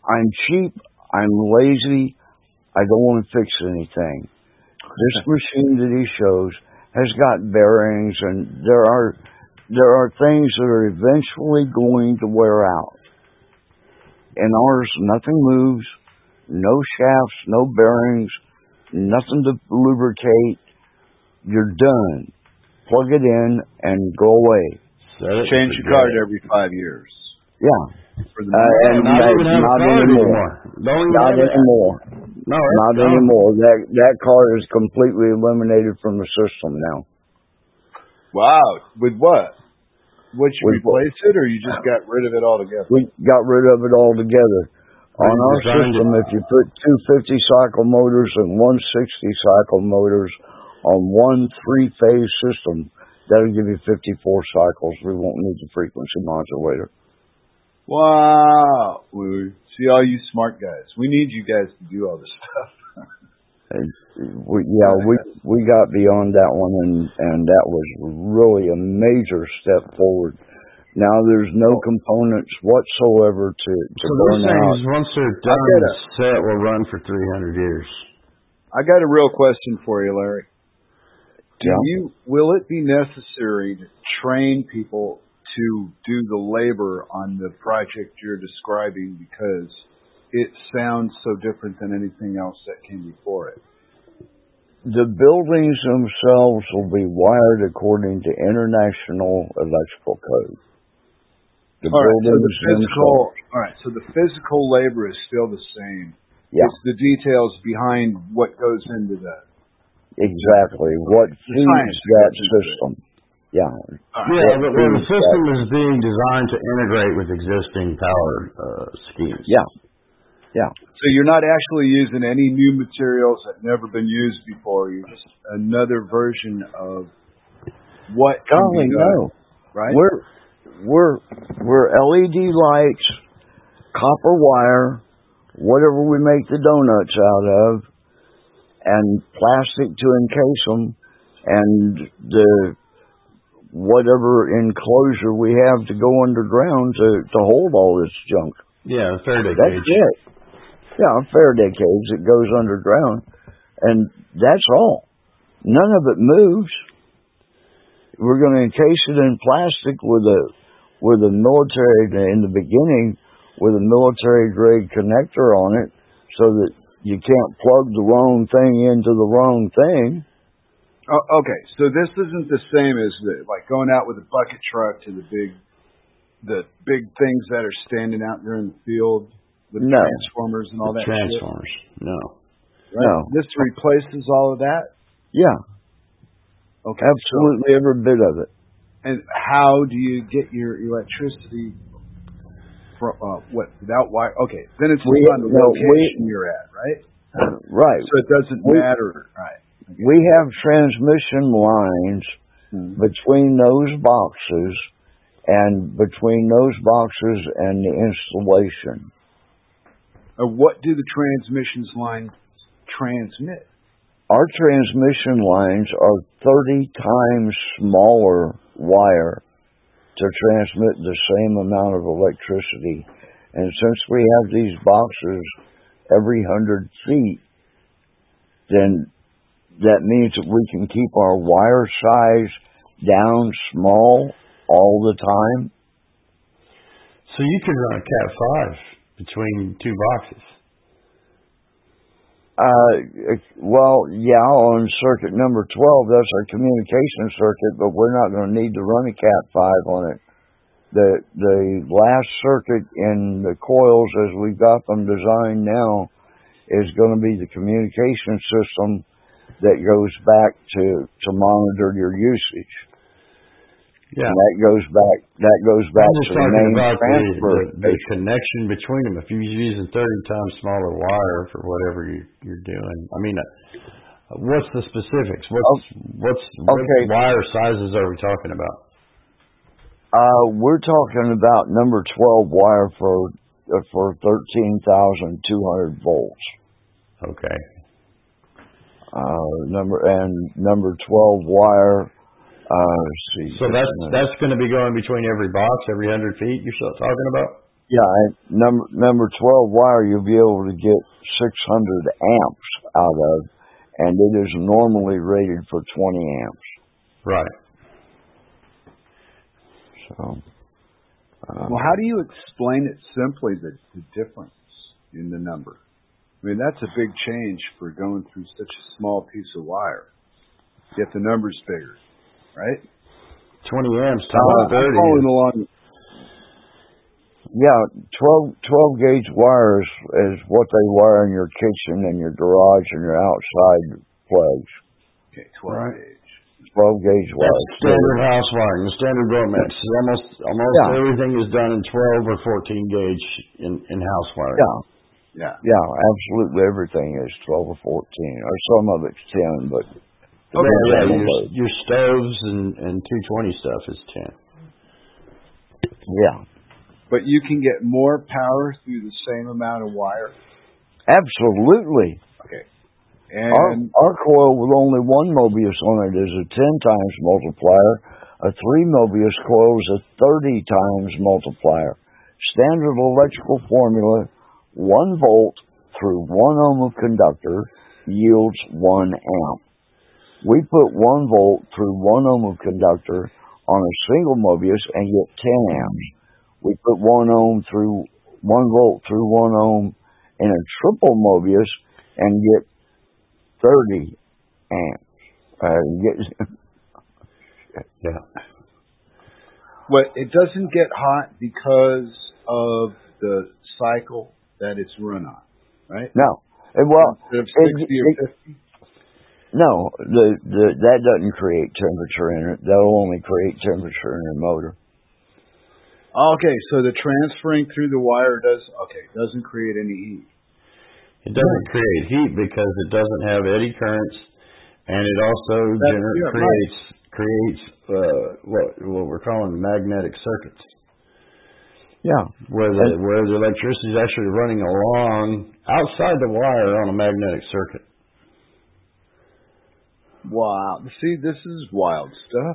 I'm cheap. I'm lazy. I don't want to fix anything. This machine that he shows has got bearings, and there are there are things that are eventually going to wear out. In ours, nothing moves, no shafts, no bearings, nothing to lubricate. You're done. Plug it in and go away. Change your card every five years. Yeah. For the uh, and not that, even have not a card anymore. anymore. Not anymore. No, not no. anymore. That that card is completely eliminated from the system now. Wow. With what? Would you With replace it, or you just got rid of it altogether? We got rid of it altogether. On our system, if you put two fifty cycle motors and one sixty cycle motors on one three-phase system, that'll give you fifty-four cycles. We won't need the frequency modulator. Wow. We see all you smart guys. We need you guys to do all this stuff. And we, yeah, we we got beyond that one, and, and that was really a major step forward. Now there's no components whatsoever to, to so burn out. Is once they're done, the set will run for three hundred years. I got a real question for you, Larry. Do Yeah. you will it be necessary to train people to do the labor on the project you're describing because it sounds so different than anything else that came before it? The buildings themselves will be wired according to international electrical code. The all right, so buildings the physical, themselves. all right, so the physical labor is still the same. Yeah. It's the details behind what goes into that. Exactly. What feeds that system. Yeah. Right. Yeah, but well, the system is being designed to integrate with existing power uh, schemes. Yeah. Yeah. So you're not actually using any new materials that never been used before. You're just another version of what can Golly, be done, no. right? We're we're we're L E D lights, copper wire, whatever we make the donuts out of, and plastic to encase them, and the whatever enclosure we have to go underground to, to hold all this junk. Yeah, Faraday that's cage. It. Yeah, a Faraday cage that goes underground, and that's all. None of it moves. We're going to encase it in plastic with a with a military in the beginning with a military grade connector on it, so that you can't plug the wrong thing into the wrong thing. Oh, okay, so this isn't the same as the, like going out with a bucket truck to the big, the big things that are standing out there in the field with no. transformers and all the that. Transformers, shit. no. Right? No. This replaces all of that. Yeah. Okay. Absolutely, so, every bit of it. And how do you get your electricity from uh, what without wire? Okay, then it's we, on the no, location we, you're at, right? Right. So it doesn't we, matter, right? Okay. We have transmission lines hmm. between those boxes and between those boxes and the installation. Uh, what do the transmissions lines transmit? Our transmission lines are thirty times smaller wire to transmit the same amount of electricity. And since we have these boxes every hundred feet, then that means that we can keep our wire size down small all the time. So you could run a Cat five between two boxes. Uh, well, yeah, on circuit number twelve, that's our communication circuit, but we're not going to need to run a Cat five on it. The the last circuit in the coils, as we've got them designed now, is going to be the communication system that goes back to, to monitor your usage. Yeah, and that goes back. That goes back I'm just to the talking main about transfer. The, the, the connection between them. If you're using thirty times smaller wire for whatever you, you're doing, I mean, uh, what's the specifics? What's oh, what's okay. what wire sizes are we talking about? Uh, we're talking about number twelve wire for uh, for thirteen thousand two hundred volts. Okay. Uh, number and number twelve wire. Uh, let's see. So that's that's going to be going between every box, every hundred feet. You're still talking about? Yeah, and number number twelve wire you'll be able to get six hundred amps out of, and it is normally rated for twenty amps. Right. So, um, well, how do you explain it simply, the, the difference in the number? I mean, that's a big change for going through such a small piece of wire. Yet the number's bigger, right? twenty amps Uh, times I'm thirty. following along. yeah, twelve, twelve gauge wire is, is what they wire in your kitchen and your garage and your outside plugs. Okay, twelve Right. gauge. twelve gauge wire. That's standard house wiring, the standard Romex. Almost almost Yeah. everything is done in twelve or fourteen gauge in, in house wiring. Yeah. Yeah. Yeah, absolutely everything is twelve or fourteen, or some of it's ten, but Okay, depends yeah, on the your, load. your stoves and, and two twenty stuff is ten. Yeah, But you can get more power through the same amount of wire. absolutely. Okay. Our, And our coil with only one Mobius on it is a ten times multiplier. A three Mobius coil is a thirty times multiplier. Standard electrical formula, one volt through one ohm of conductor yields one amp. We put one volt through one ohm of conductor on a single Mobius and get ten amps. We put one ohm through one volt through one ohm in a triple Mobius and get thirty amps. Uh, get, Yeah. what it doesn't get hot because of the cycle that it's run on, right? no, And well, Instead of it, sixty it, or fifty. no, the, the that doesn't create temperature in it. That'll only create temperature in the motor. Okay, so the transferring through the wire does okay doesn't create any heat. It doesn't create heat because it doesn't have eddy currents, and it also That's- gener- yeah, creates creates uh, what what we're calling magnetic circuits, Yeah, where the where the electricity is actually running along outside the wire on a magnetic circuit. Wow, see, this is wild stuff.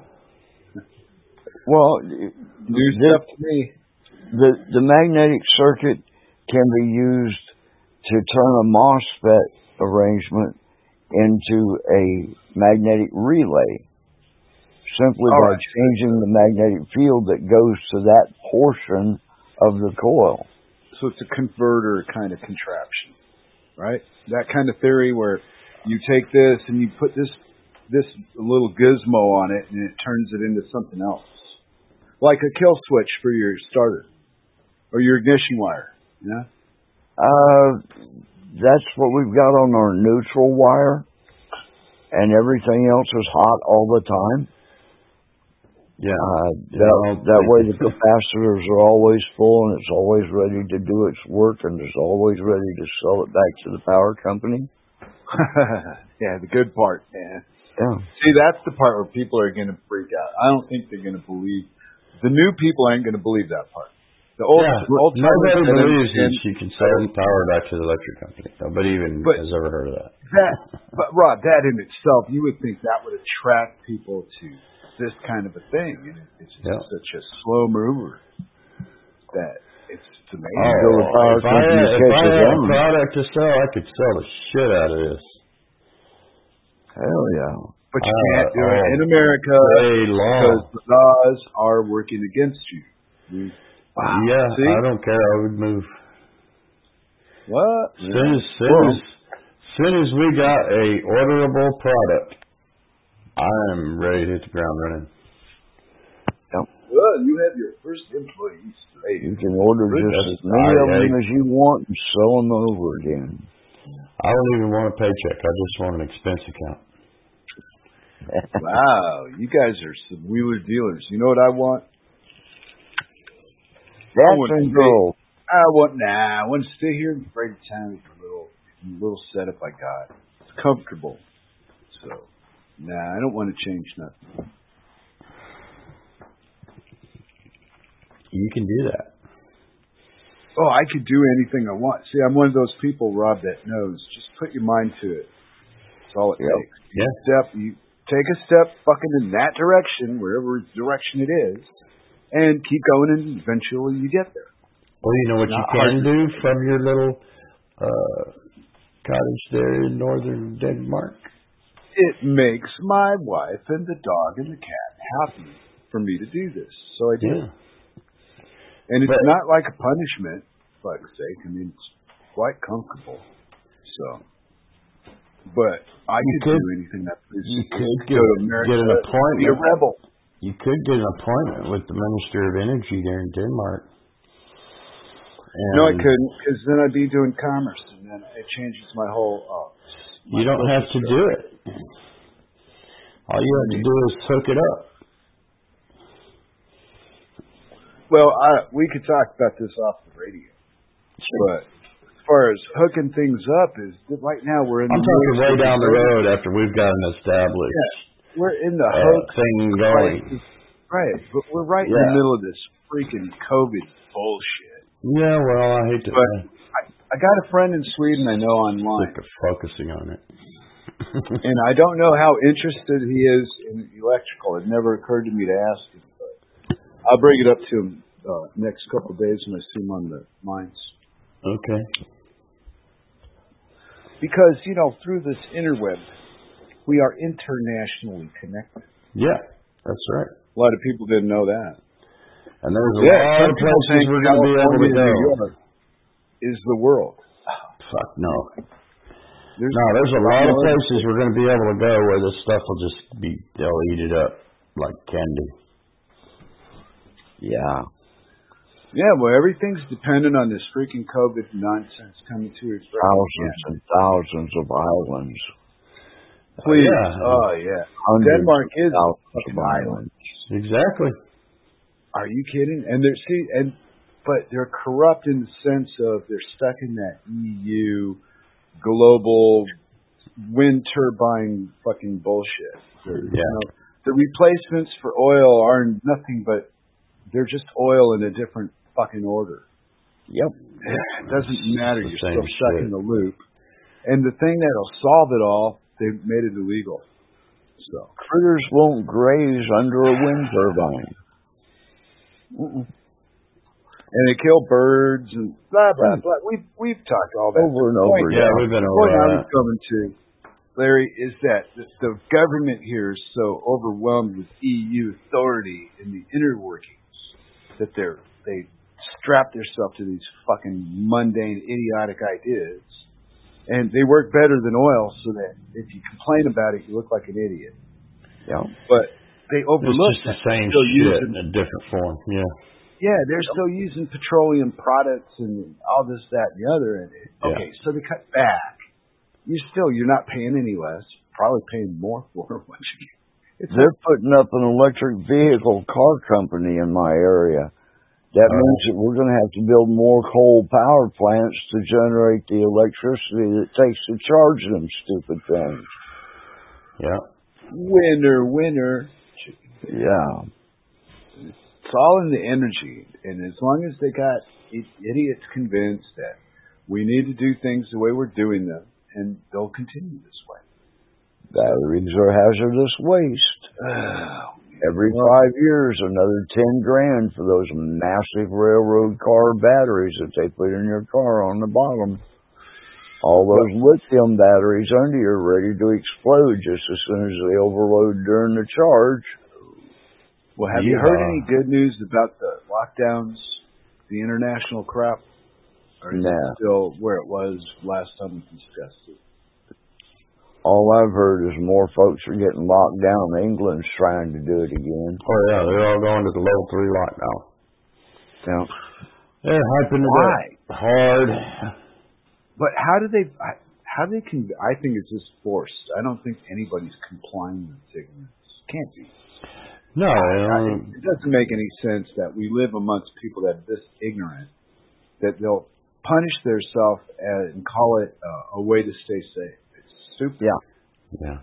well, New the, stuff to me. the the magnetic circuit can be used to turn a MOSFET arrangement into a magnetic relay, simply All by right. changing the magnetic field that goes to that portion of the coil. So it's a converter kind of contraption, right? That kind of theory where you take this and you put this this little gizmo on it and it turns it into something else, like a kill switch for your starter or your ignition wire. Yeah. Uh, that's what we've got on our neutral wire, and everything else is hot all the time. Yeah. Uh, Yeah, that, I'll- that way the capacitors are always full and it's always ready to do its work and it's always ready to sell it back to the power company. Yeah, the good part, man. Yeah. See, that's the part where people are going to freak out. I don't think they're going to believe. The new people aren't going to believe that part. The old, Yeah, old nobody timers that believes that understand- you can sell power back to the electric company. Nobody even But- has ever heard of that. That, but Rob, that in itself, you would think that would attract people to this kind of a thing. And it's just Yeah. such a slow mover that it's, it's amazing. Until the power if I company had, if I catches had a on. product to sell, I could sell the shit out of this. Hell yeah. But you Uh, can't do it oh, in America Hey, law. because the laws are working against you. you Yeah, See? I don't care. I would move. What? Soon as, soon as, soon as we got a orderable product, I'm ready to hit the ground running. Well, you have your first employees today. You can order just That's- as many of I- them as you want and sell them over again. I don't even want a paycheck. I just want an expense account. Wow, you guys are some wheeler dealers. You know what I want? That's want and to girls. I want nah. I want to stay here in Fredericktown with the little little setup I got. It's comfortable. So nah, I don't want to change nothing. You can do that. Oh, I could do anything I want. See, I'm one of those people, Rob, that knows. Just put your mind to it. That's all it Yep. takes. Yeah. Step, you take a step, fucking in that direction, wherever direction it is, and keep going, and eventually you get there. Well, you know what you can do from your little uh, cottage there in northern Denmark? It makes my wife and the dog and the cat happy for me to do this. So I do. Yeah. And it's but, not like a punishment, for fuck's sake. I mean, it's quite comfortable. So, but I could, could do anything that pleases you could get, go to America, get an appointment. Be a rebel. You could get an appointment with the Minister of Energy there in Denmark. And no, I couldn't, because then I'd be doing commerce, and then it changes my whole. Uh, my you don't have to do it. All you have to do is hook it up. Well, I, we could talk about this off the radio, sure. But as far as hooking things up is right now we're in. I'm the talking way down the road after we've got an established. Yeah, we're in the uh, hook thing going. Right, but we're right yeah. in the middle of this freaking COVID bullshit. Yeah, well, I hate to. But I, I got a friend in Sweden I know online. Sick of focusing on it. And I don't know how interested he is in electrical. It never occurred to me to ask him, but I'll bring it up to him uh, next couple of days when I see him on the mines. Okay. Because, you know, through this interweb, we are internationally connected. Yeah, that's right. A lot of people didn't know that. And there's a yeah, lot of places we're going to be able to go. New York is the world. Fuck no. There's no, there's a lot of places we're going to be able to go where this stuff will just be, they'll eat it up like candy. Yeah. Yeah, well, everything's dependent on this freaking COVID nonsense coming to its thousands and thousands of islands. Please. Uh, yeah. Oh, yeah. Hundreds Denmark is thousands of islands. Exactly. Are you kidding? And they're see, and but they're corrupt in the sense of they're stuck in that E U global wind turbine fucking bullshit. Yeah. You know, the replacements for oil are nothing but they're just oil in a different fucking order. Yep. It doesn't matter. You're Same still stuck shit. in the loop. And the thing that'll solve it all, they've made it illegal. So critters won't graze under a wind turbine. Mm-mm. And they kill birds and blah blah blah. We've we've talked all that over and over. Point, yeah, we've been over point that. I was coming to, Larry, is that the, the government here is so overwhelmed with E U authority in the inner workings that they're they strap themselves to these fucking mundane, idiotic ideas, and they work better than oil. So that if you complain about it, you look like an idiot. Yeah, but they overlook it's just the same still shit using, in a different form. Yeah. Yeah, they're still using petroleum products and all this, that, and the other. And it, okay, yeah. so they cut back. You still, you're not paying any less. Probably paying more for it. Once you get, they're like, putting up an electric vehicle car company in my area. That uh, means that we're going to have to build more coal power plants to generate the electricity that takes to charge them stupid things. Yeah. Winner, winner. Yeah. It's all in the energy, and as long as they got idiots convinced that we need to do things the way we're doing them, and they'll continue this way. Batteries are hazardous waste. Oh, Every five years, another ten grand for those massive railroad car batteries that they put in your car on the bottom. All those lithium batteries under you are ready to explode just as soon as they overload during the charge. Well, have yeah. you heard any good news about the lockdowns, the international crap? Or is nah. it still where it was last time we discussed it? All I've heard is more folks are getting locked down. England's trying to do it again. Oh, yeah, they're all going to the level three lockdown. Yeah. They're hyping it Why? up hard. But how do they, how they can, I think it's just forced. I don't think anybody's complying with ignorance. Can't be. No, I, um, it doesn't make any sense that we live amongst people that are this ignorant that they'll punish themselves and call it uh, a way to stay safe. It's stupid. Yeah. Yeah.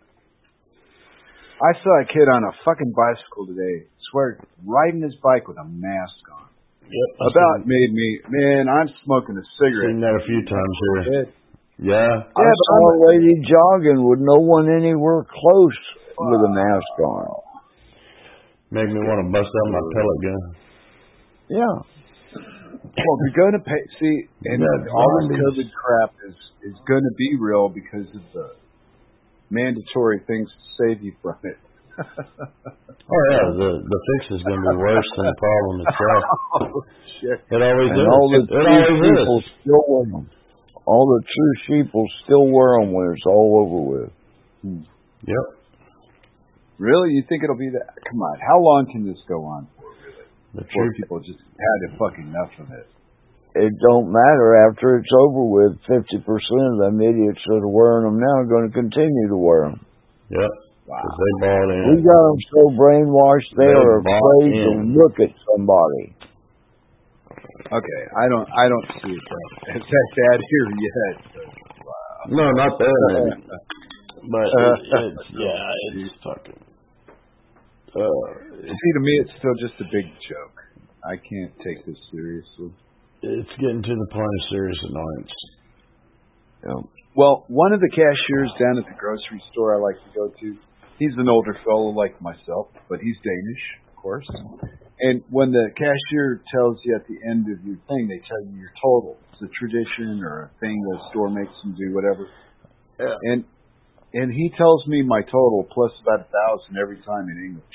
I saw a kid on a fucking bicycle today, swear, riding his bike with a mask on. Yep. About made me, man, I'm smoking a cigarette. Seen that a few times here. Yeah, Yeah. I but saw a lady jogging with no one anywhere close wow. with a mask on. Made me want to bust out my pellet gun. Yeah. Well, they're going to pay. See, and Yeah, all this zombies. COVID crap is is going to be real because of the mandatory things to save you from it. Oh yeah, the the fix is going to be worse than the problem itself. Oh shit! It always And is. all the It, it true always people is. still wear them. All the true sheep will still wear them when it's all over with. Yep. Really, you think it'll be that? Come on, how long can this go on for? Really? The Before true people just had fucking enough of it. It don't matter after it's over with. Fifty percent of them idiots that are wearing them now are going to continue to wear them. Yep. Wow. Because they bought in. We got them so brainwashed they They are bought afraid to in. look at somebody. Okay, I don't, I don't see it that it's that bad here yet. But, wow. No, not that. But it, it's yeah, it's fucking. Uh, See, to me, it's still just a big joke. I can't take this seriously. it's getting to the point of serious annoyance. Um, well, one of the cashiers down at the grocery store I like to go to, he's an older fellow like myself, but he's Danish, of course. And when the cashier tells you at the end of your thing, they tell you your total. It's a tradition or a thing the store makes them do, whatever. Yeah. And and he tells me my total plus about a thousand every time in English.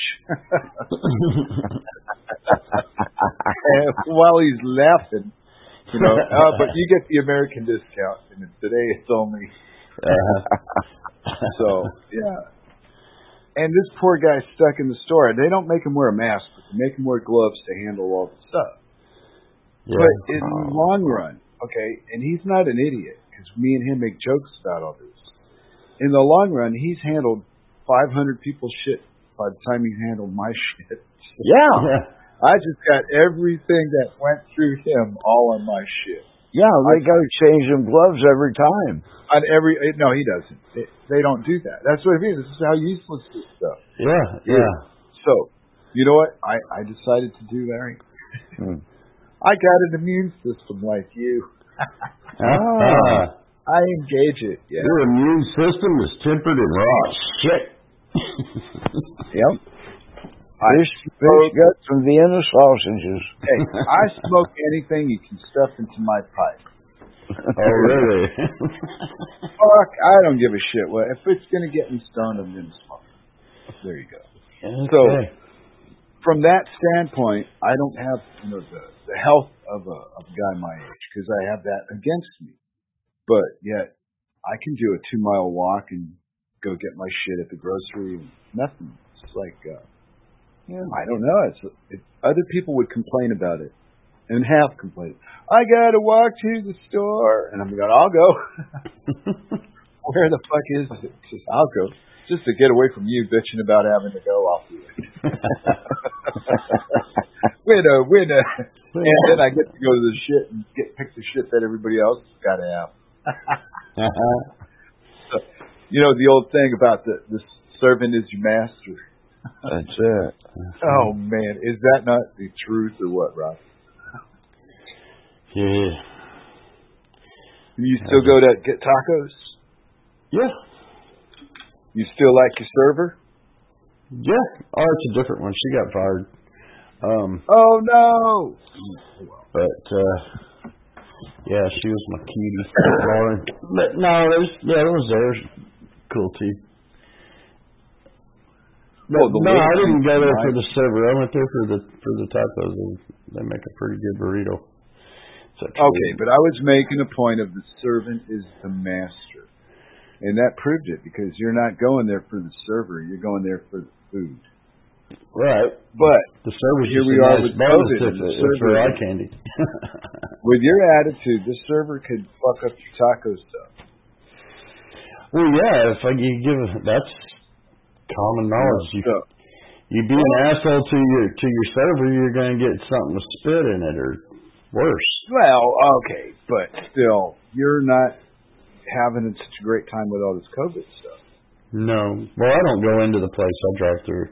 And while he's laughing, you know, uh, but you get the American discount, and today it's only. Uh-huh. So yeah. And this poor guy's stuck in the store. They don't make him wear a mask, but they make him wear gloves to handle all the stuff. Yeah. But in the long run, okay, and he's not an idiot, because me and him make jokes about all this. In the long run, he's handled five hundred people's shit by the time he's handled my shit. Yeah. Yeah. I just got everything that went through him all on my shit. Yeah, they got to change them gloves every time. On every no, he doesn't. They, they don't do that. That's what it means. This is how useless this stuff. Yeah. Yeah. So, you know what? I I decided to do, Larry. Hmm. I got an immune system like you. Ah. I engage it. Yeah. Your immune system is tempered in raw shit. Yep. I Fish, fish guts and Vienna sausages. Hey, I smoke anything you can stuff into my pipe. Oh, really? Fuck, I don't give a shit. Well, if it's gonna get me stoned, I'm gonna smoke. There you go. Okay. From that standpoint, I don't have you know the, the health of a of a guy my age because I have that against me. But yet, I can do a two mile walk and go get my shit at the grocery and nothing. It's like, uh, yeah, I don't know. It's it, other people would complain about it and have complained. I gotta walk to the store, and I'm going, I'll go. Where the fuck is it? Just, I'll go. Just to get away from you bitching about having to go, I'll do it. winner, winner. And then I get to go to the shit and get pick the shit that everybody else has got to have. So, you know the old thing about the the servant is your master. That's it. Oh man, is that not the truth or what, Rob? Yeah. You still go to get tacos? Yeah. You still like your server? Yeah. Oh, it's a different one. She got fired. Um, Oh no! but uh, yeah, she was my cutie, Lauren. But no, it was yeah, it was theirs. Cool too. But Oh, the no, I lady didn't go there nice. for the server. I went there for the for the tacos. And they make a pretty good burrito. It's actually- Okay, but I was making a point of the servant is the master. And that proved it because you're not going there for the server, you're going there for the food. right. But The server's here just we a are nice with bonus COVID, if and the it- if server- for eye candy. with your attitude, this server could fuck up your taco stuff. Well, yeah, if I you give that's common knowledge. You So, you be an asshole to your to your server, you're going to get something with spit in it or worse. well, okay, but still, you're not having such a great time with all this COVID stuff. No, well, I don't go into the place. I drive through.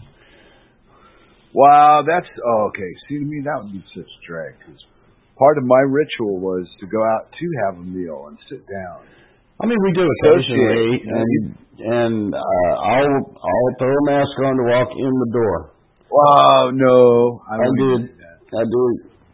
Wow, that's oh, okay. See, to me, that would be such a drag because part of my ritual was to go out to have a meal and sit down. I mean, we do occasionally, and and uh, I'll I'll throw a mask on to walk in the door. Wow, no, I, I don't did. do that. I do.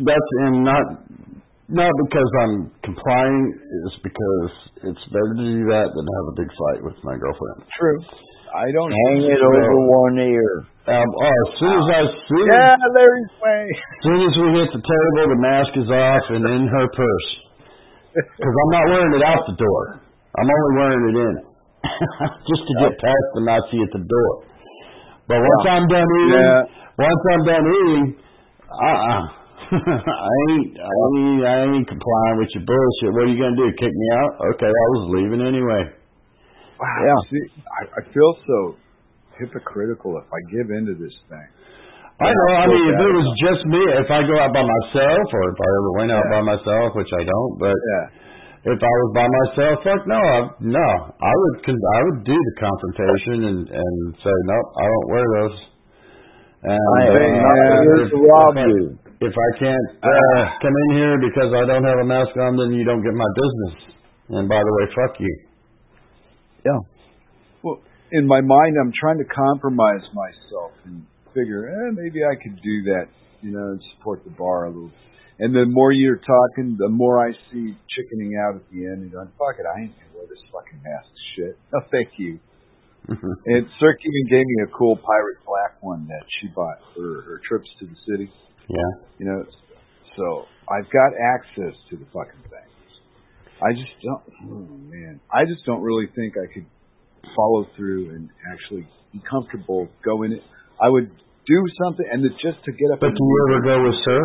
that's and not not because I'm complying. It's because it's better to do that than have a big fight with my girlfriend. True. I don't hang it over one ear. Um, oh, as soon as I see yeah, Larry's way. As soon as we hit the table, the mask is off and in her purse. Because I'm not wearing it out the door. I'm only wearing it in. Just to get past the Nazi at the door. But once yeah. I'm done eating, yeah. once I'm done eating, uh-uh. I ain't, I ain't, I ain't complying with your bullshit. What are you going to do, kick me out? Okay, I was leaving anyway. Wow. Yeah. See, I, I feel so hypocritical if I give into this thing. I know. I mean, if it was just me, if I go out by myself, or if I ever went out yeah. by myself, which I don't, but yeah. if I was by myself, fuck no, I, no, I would, cause I would do the confrontation and and say nope, I don't wear those. And I uh, uh, if, to rob if, I, you. if I can't uh, come in here because I don't have a mask on, then you don't get my business. And by the way, fuck you. Yeah. Well, in my mind, I'm trying to compromise myself and figure, eh, maybe I could do that, you know, and support the bar a little. And the more you're talking, the more I see chickening out at the end and going, fuck it, I ain't gonna wear this fucking mask shit. No, thank you. And Cirque even gave me a cool pirate black one that she bought for her trips to the city. Yeah. You know, so I've got access to the fucking thing. I just don't, oh man, I just don't really think I could follow through and actually be comfortable, go in it. I would do something, and just to get up. But do you ever go with Sir?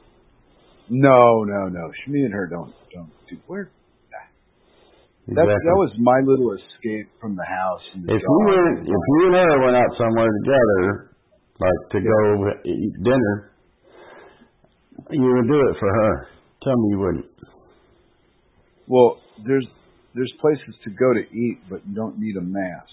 No, no, no. Me and her don't don't do. Where? That exactly. that was my little escape from the house. And the if you went, if you and her went out somewhere together, like to yeah. go eat dinner, you would do it for her. Tell me you wouldn't. Well, there's there's places to go to eat, but you don't need a mask.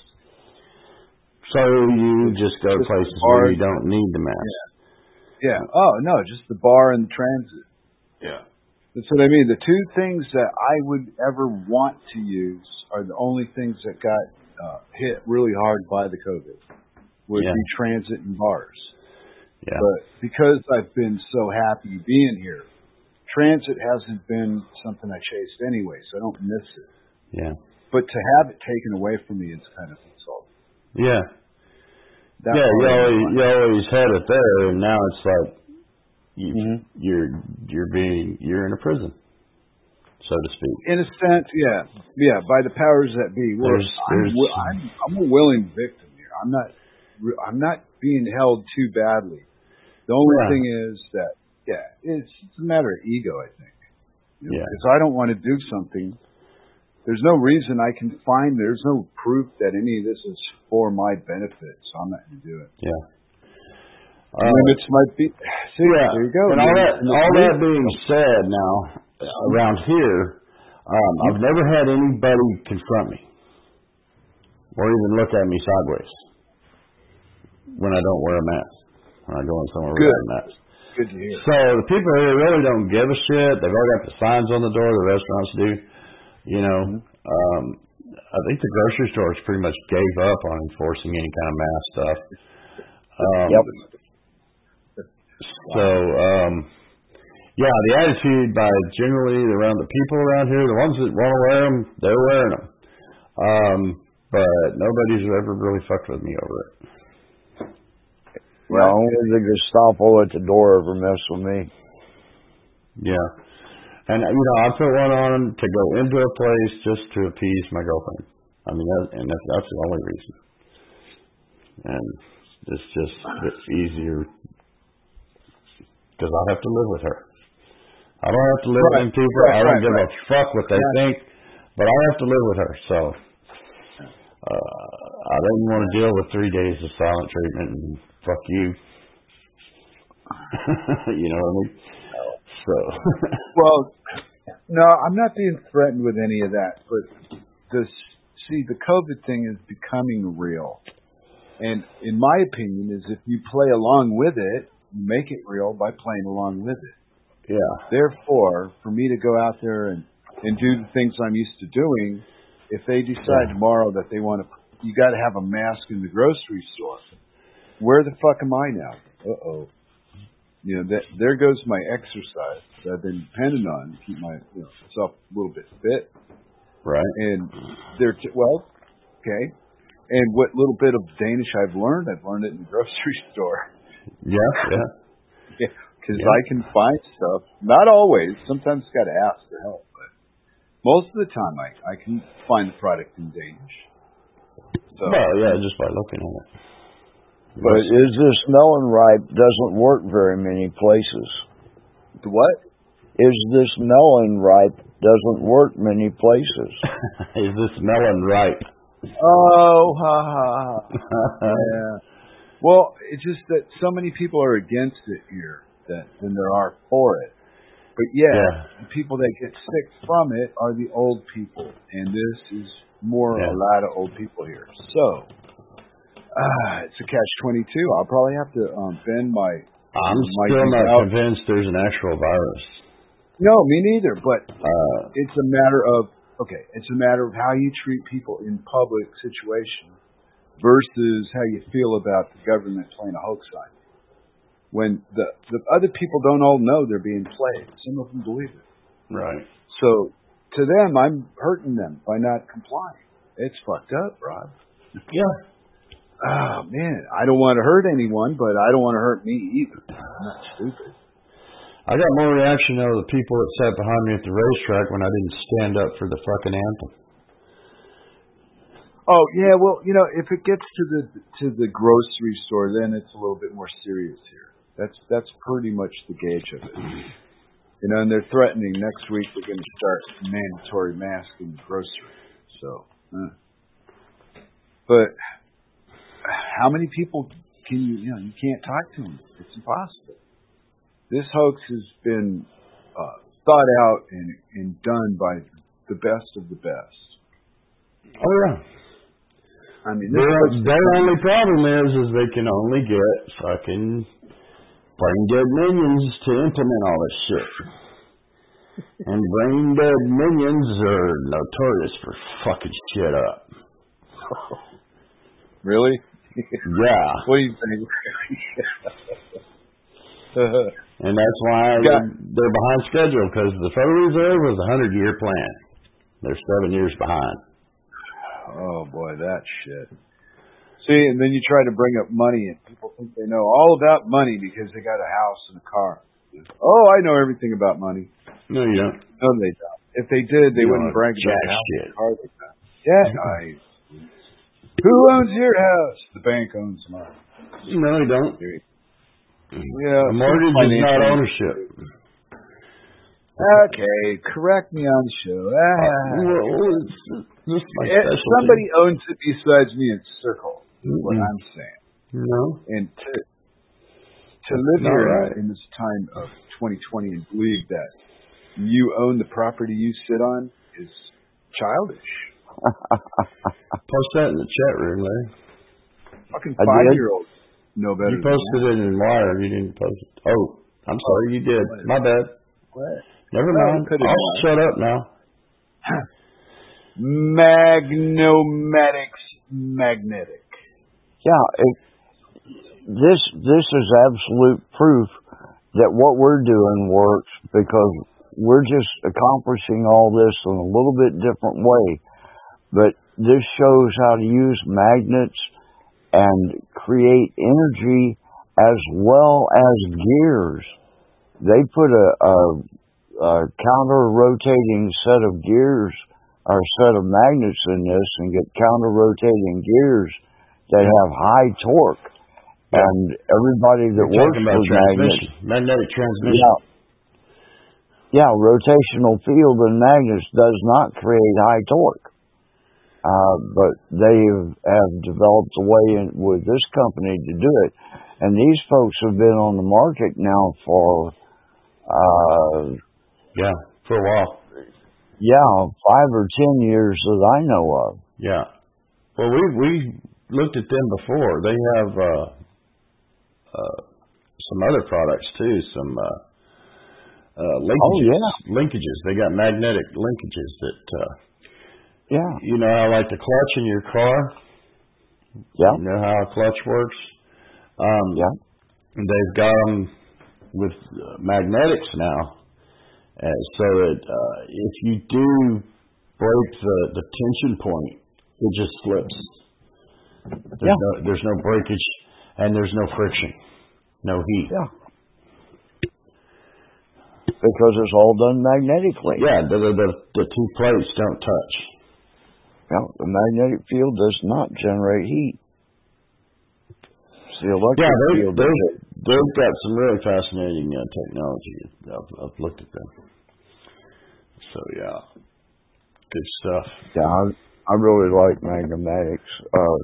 So you just go to places where you don't need the mask. Yeah. yeah. Oh no, just the bar and the transit. Yeah. That's what I mean. The two things that I would ever want to use are the only things that got uh, hit really hard by the COVID. Would yeah. be transit and bars. Yeah. But because I've been so happy being here, transit hasn't been something I chased anyway, so I don't miss it. Yeah. But to have it taken away from me is kind of insulting. Yeah. That yeah, you always, you always had it there, and now it's like you, mm-hmm. you're you're being you're in a prison, so to speak. In a sense, yeah, yeah. By the powers that be, well, there's, there's, I'm, I'm I'm a willing victim here. I'm not I'm not being held too badly. The only yeah. thing is that yeah, it's, it's a matter of ego, I think. You know, yeah. Because I don't want to do something. There's no reason I can find. There's no proof that any of this is for my benefit, so I'm not going to do it. Yeah. Uh, Limits might be. See, yeah. there you go. And all that, all that being said, now around here, um, I've never had anybody confront me or even look at me sideways when I don't wear a mask. When I go in somewhere Good. without a mask. Good to hear. So the people here really don't give a shit. They've already got the signs on the door. The restaurants do. You know, um, I think the grocery stores pretty much gave up on enforcing any kind of mask stuff. Um, yep. So, um, yeah, the attitude by generally around the people around here, the ones that want to wear them, they're wearing them. Um, but nobody's ever really fucked with me over it. Well, only the Gestapo at the door ever mess with me. Yeah. And, you know, I put one on to go into a place just to appease my girlfriend. I mean, that, and that's, that's the only reason. And it's just, it's easier because I have to live with her. I don't have to live right. with people. Right, I don't right, give right. a fuck what they yeah. think, but I have to live with her. So uh, I didn't want to deal with three days of silent treatment and fuck you. You know what I mean? So. Well, no, I'm not being threatened with any of that. But this, see, the COVID thing is becoming real. And in my opinion, is if you play along with it, you make it real by playing along with it. Yeah. Therefore, for me to go out there and, and do the things I'm used to doing, if they decide yeah. tomorrow that they want to, you got to have a mask in the grocery store. Where the fuck am I now? Uh-oh. You know, that there goes my exercise that I've been depending on to keep my you know, myself a little bit fit. Right. And they're t- well, okay. And what little bit of Danish I've learned, I've learned it in the grocery store. Yeah, yeah. Yeah, because yeah. I can find stuff. Not always. Sometimes got to ask for help, but most of the time I I can find the product in Danish. So, well, yeah, just by looking at it. But is this melon ripe doesn't work very many places. The what? Is this melon ripe doesn't work many places. Is this melon ripe? Oh, ha ha. Yeah. Well, it's just that so many people are against it here that than there are for it. But yeah, yeah. the people that get sick from it are the old people, and this is more yeah. a lot of old people here. So, uh, it's a catch twenty-two. I'll probably have to um, bend my. I'm my still not out. convinced there's an actual virus. No, me neither. But uh, it's a matter of okay. It's a matter of how you treat people in public situations versus how you feel about the government playing a hoax on you. When the the other people don't all know they're being played. Some of them believe it. Right. So to them, I'm hurting them by not complying. It's fucked up, Rob. Yeah. Oh, man. I don't want to hurt anyone, but I don't want to hurt me either. I'm not stupid. I got more reaction out of the people that sat behind me at the racetrack when I didn't stand up for the fucking anthem. Oh, yeah. Well, you know, if it gets to the to the grocery store, then it's a little bit more serious here. That's that's pretty much the gauge of it. You know, and they're threatening next week they're going to start mandatory masks in the grocery. So, uh. But how many people can you, you know, you can't talk to them. It's impossible. This hoax has been uh, thought out and, and done by the best of the best. Oh, yeah. I mean, their, their only problem is, is they can only get fucking brain dead minions to implement all this shit. And brain dead minions are notorious for fucking shit up. Really? Yeah. What do you think? And that's why yeah. they're behind schedule, because the Federal Reserve was a hundred-year plan. They're seven years behind. Oh, boy, that shit. See, and then you try to bring up money, and people think they know all about money because they got a house and a car. Oh, I know everything about money. No, you don't. No, they don't. If they did, they you wouldn't brag about the house shit. and car they got. Yeah, nice. Who owns your house? The bank owns mine. No, they don't. Yeah, a mortgage is not ownership. Okay, correct me on the show. Ah. Well, it's, it's somebody owns it besides me in Circle. Is mm-hmm. what I'm saying. No. And to to live no, here right. in this time of twenty twenty and believe that you own the property you sit on is childish. Post that in the chat room, Larry. Fucking five-year-olds know better. You posted it in Wire. You didn't post it. Oh, I'm sorry, you did. My bad. What? Never mind. No, I'll shut up now. Magnomatics magnetic. Yeah, it, this this is absolute proof that what we're doing works, because we're just accomplishing all this in a little bit different way. But this shows how to use magnets and create energy as well as gears. They put a, a, a counter-rotating set of gears or set of magnets in this and get counter-rotating gears that have high torque. Yeah. And everybody that You're works with magnets... Magnetic transmission. Yeah. Yeah, rotational field in magnets does not create high torque. Uh, but they have developed a way in, with this company to do it. And these folks have been on the market now for... Uh, yeah, for a while. Yeah, five or ten years that I know of. Yeah. Well, we we looked at them before. They have uh, uh, some other products too, some uh, uh, linkages. Oh, yeah. Linkages. They got magnetic linkages that... Uh, Yeah. You know how, like, the clutch in your car? Yeah. You know how a clutch works? Um, yeah. They've got them with uh, magnetics now, uh, so that uh, if you do break the, the tension point, it just slips. There's, yeah. no, there's no breakage, and there's no friction, no heat. Yeah. Because it's all done magnetically. Yeah, the, the, the, the two plates don't touch. Yeah, the magnetic field does not generate heat. It's the electric yeah, they, field. They've, they've got some really fascinating uh, technology. I've, I've looked at them. So, yeah, good stuff. Yeah, I, I really like magnetics. Uh,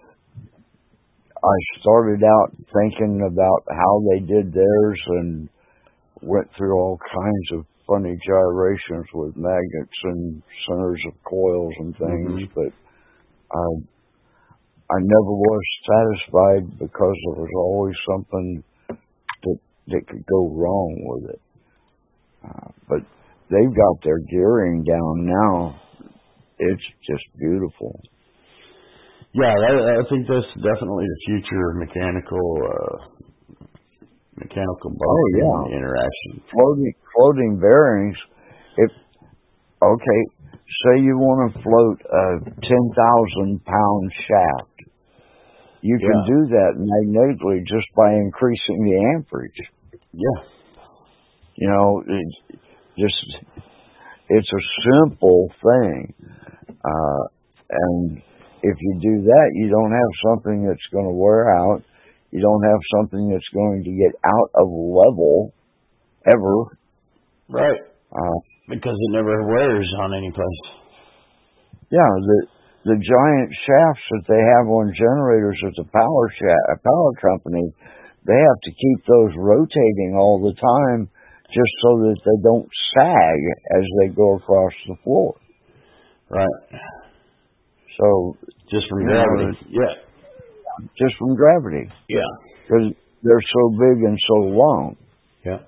I started out thinking about how they did theirs and went through all kinds of funny gyrations with magnets and centers of coils and things, mm-hmm. but I, I never was satisfied because there was always something that that could go wrong with it. Uh, but they've got their gearing down now. It's just beautiful. Yeah, I, I think that's definitely the future of mechanical uh, mechanical oh, yeah. interaction. Floating floating bearings. If okay, say you want to float a ten thousand pound shaft, you can yeah. do that magnetically just by increasing the amperage. Yeah. You know, it just it's a simple thing, uh, and if you do that, you don't have something that's going to wear out. You don't have something that's going to get out of level ever. Right. Uh, because it never wears on any place. Yeah, the the giant shafts that they have on generators at the power shaft, power company, they have to keep those rotating all the time just so that they don't sag as they go across the floor. Right. So just from gravity. Know, yeah. Just from gravity. Yeah. Because they're so big and so long. Yeah.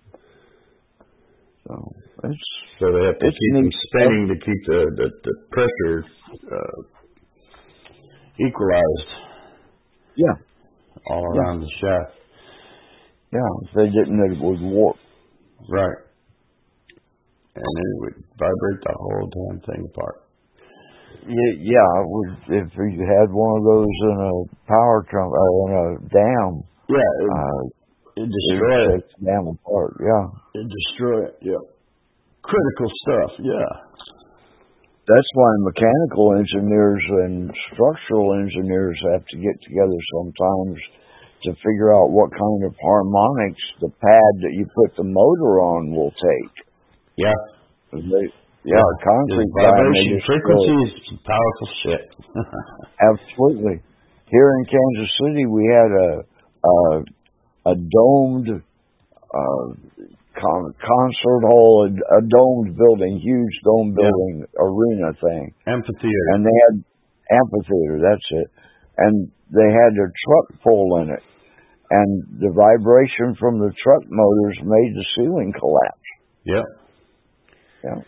So it's so they have to keep them spinning to keep the the, the pressure uh, equalized. Yeah. All around yeah. the shaft. Yeah. If they didn't, it would warp. Right. And then it would vibrate the whole damn thing apart. Yeah, yeah. It would, if you had one of those in a power trunk, uh, in a dam, yeah, it, uh, it destroy it. It dam apart. Yeah, it destroy it. Yeah, critical stuff. Yeah, that's why mechanical engineers and structural engineers have to get together sometimes to figure out what kind of harmonics the pad that you put the motor on will take. Yeah. They, Yeah, concrete vibration frequency is powerful shit. Absolutely. Here in Kansas City, we had a a, a domed uh, con- concert hall, a, a domed building, huge domed building yeah. arena thing. Amphitheater. And they had amphitheater. That's it. And they had their truck pull in it, and the vibration from the truck motors made the ceiling collapse. Yeah. Yeah.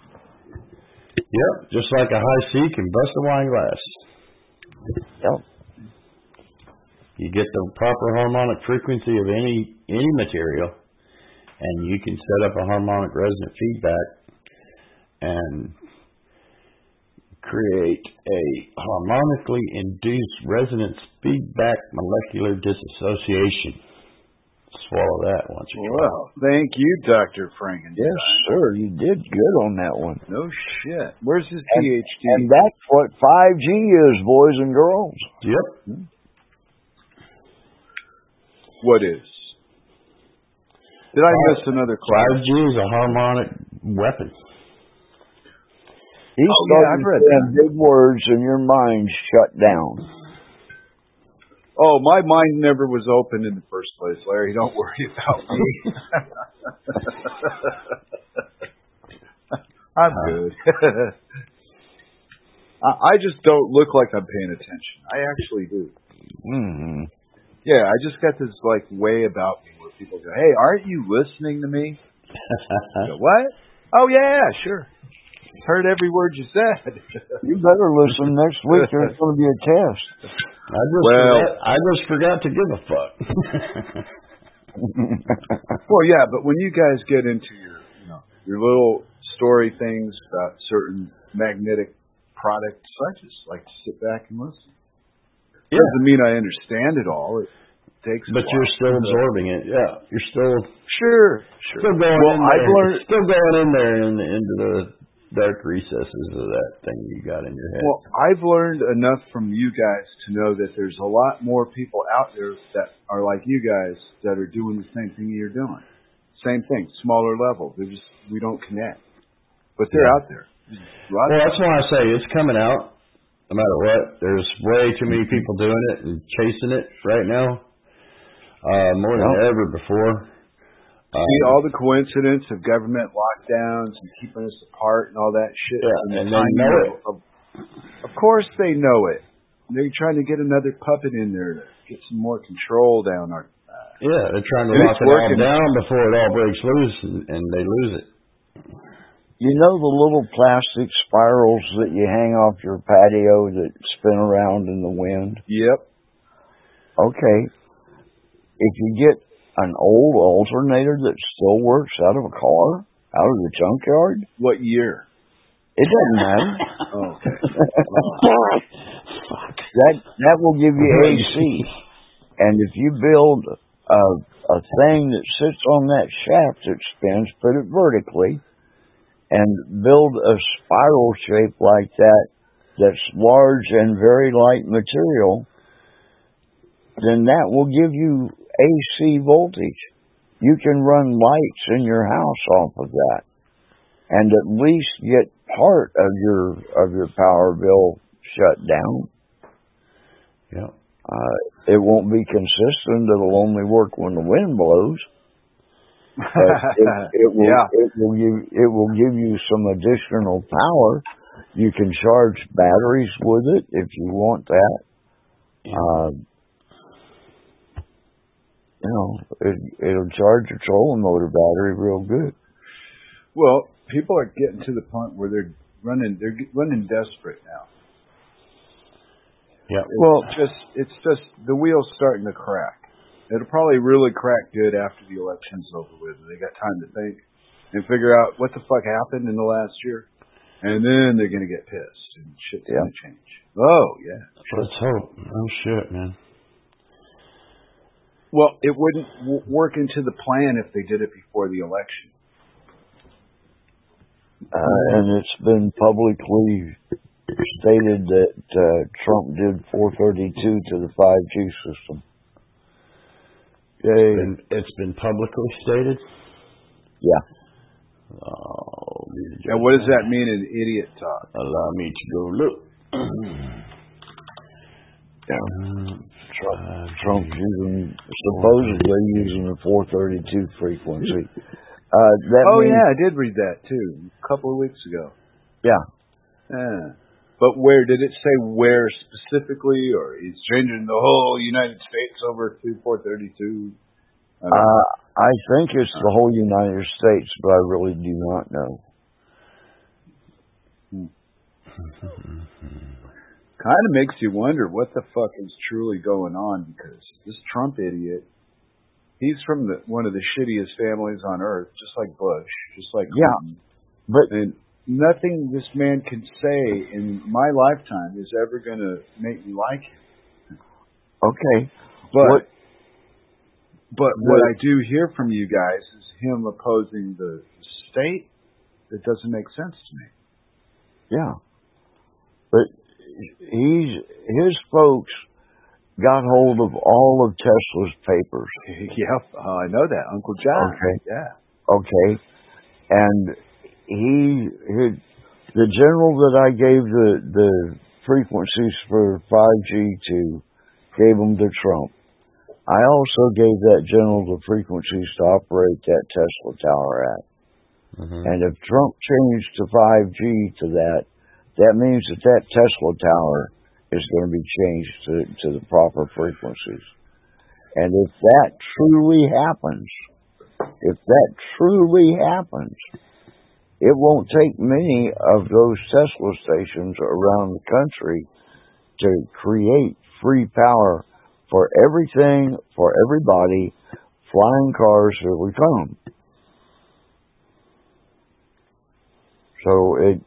Yep, just like a high C can bust a wine glass. Yep. You get the proper harmonic frequency of any any material, and you can set up a harmonic resonant feedback and create a harmonically induced resonance feedback molecular dissociation. Swallow that once you try. Well, thank you, Doctor Frankenstein. Yes, sir. You did good on that one. No shit. Where's his and, P H D? And that's what five G is, boys and girls. Yep. What is? Did I miss another class? five G is a harmonic weapon. He's oh, yeah, I've read that. Big words and your mind shut down. Oh, my mind never was open in the first place, Larry. Don't worry about me. I'm good. I just don't look like I'm paying attention. I actually do. Mm-hmm. Yeah, I just got this like way about me where people go, "Hey, aren't you listening to me?" I go, what? Oh yeah, sure. Heard every word you said. You better listen. Next week there's going to be a test. I just well, forgot, I just forgot to give a fuck. Well, yeah, but when you guys get into your, you know, your little story things about certain magnetic products, I just like to sit back and listen. Yeah. Doesn't mean I understand it all. It takes. But you're still absorbing it. Yeah, you're still sure, sure. still going well, in there. I've learned, still going in there in, into the dark recesses of that thing you got in your head. Well, I've learned enough from you guys to know that there's a lot more people out there that are like you guys that are doing the same thing you're doing. Same thing, smaller level. They're just we don't connect, but they're yeah. out there. Well, that's why I say it's coming out. No matter what, there's way too many people doing it and chasing it right now, uh, more than well, ever before. See um, all the coincidence of government lockdowns and keeping us apart and all that shit. Yeah, and and they know it. Of, of course they know it. They're trying to get another puppet in there to get some more control down our. Uh, yeah, they're trying to and lock it's it all working. down before it all breaks loose, and, and they lose it. You know the little plastic spirals that you hang off your patio that spin around in the wind? Yep. Okay. If you get an old alternator that still works out of a car, out of the junkyard, What year? it doesn't matter. Oh, okay. that that will give you A C. And if you build a a thing that sits on that shaft that spins, put it vertically, and build a spiral shape like that that's large and very light material, then that will give you A C voltage. You can run lights in your house off of that, and at least get part of your of your power bill shut down. Yeah. Uh, it won't be consistent. It'll only work when the wind blows. But it, it will yeah. it will give it will give you some additional power. You can charge batteries with it if you want that. Yeah. Uh, you know, it, it'll charge your trolling motor battery real good. Well, people are getting to the point where they're running. They're get- running desperate now. Yeah. It's Well, just it's just the wheel's starting to crack. It'll probably really crack good after the election's over with. They got time to think and figure out what the fuck happened in the last year, and then they're gonna get pissed and shit's Yeah. gonna change. Oh yeah. Let's hope. Oh shit, man. Well, it wouldn't w- work into the plan if they did it before the election. uh, and it's been publicly stated that uh, Trump did four thirty-two to the five G system. It's been, it's been publicly stated. Yeah. Oh, And what does that mean in idiot talk? Allow me to go look. Yeah. Trump, Trump's using, supposedly using the four thirty-two frequency. Uh, that Oh means, yeah, I did read that too a couple of weeks ago. yeah. Yeah. But where did it say where specifically, or he's changing the whole United States over to four thirty-two? I don't know. Uh, I think it's the whole United States, but I really do not know. Kind of makes you wonder what the fuck is truly going on, because this Trump idiot, he's from the one of the shittiest families on earth, just like Bush, just like Clinton. Yeah, but And nothing this man can say in my lifetime is ever going to make me like him. okay, But what, but what I do hear from you guys is him opposing the state. That doesn't make sense to me. yeah, but he's his folks got hold of all of Tesla's papers. Yep, uh, I know that, Uncle John. Okay. Yeah. Okay, and he, his, the general that I gave the the frequencies for five G to, gave them to Trump. I also gave that general the frequencies to operate that Tesla tower at. Mm-hmm. And if Trump changed to five G to that, that means that that Tesla tower is going to be changed to, to the proper frequencies. And if that truly happens, if that truly happens, it won't take many of those Tesla stations around the country to create free power for everything, for everybody, flying cars, here we come. So it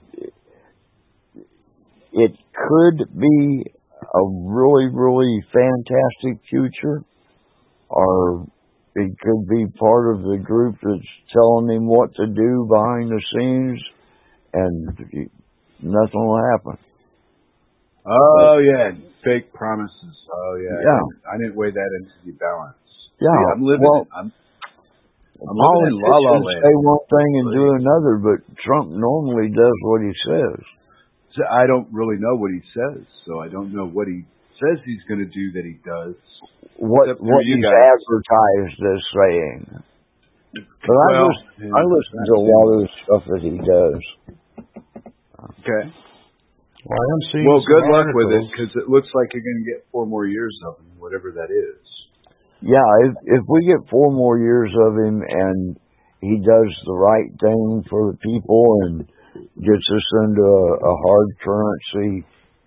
it could be a really, really fantastic future, or it could be part of the group that's telling him what to do behind the scenes, and nothing will happen. Oh, yeah, fake promises. Oh, yeah. Yeah. I didn't, I didn't weigh that into the balance. Yeah, See, I'm living. well, I'm, I'm living in La La politicians Land. say one thing and do another, but Trump normally does what he says. So I don't really know what he says, so I don't know what he says he's going to do that he does. What Except for what you he's guys. advertised as saying. But I Well, listen, yeah, I listen to a lot of the stuff that he does. Okay. Well, I am seeing Well, some good luck with it, articles. because it looks like you're going to get four more years of him, whatever that is. Yeah, if if we get four more years of him and he does the right thing for the people and gets us into a, a hard currency,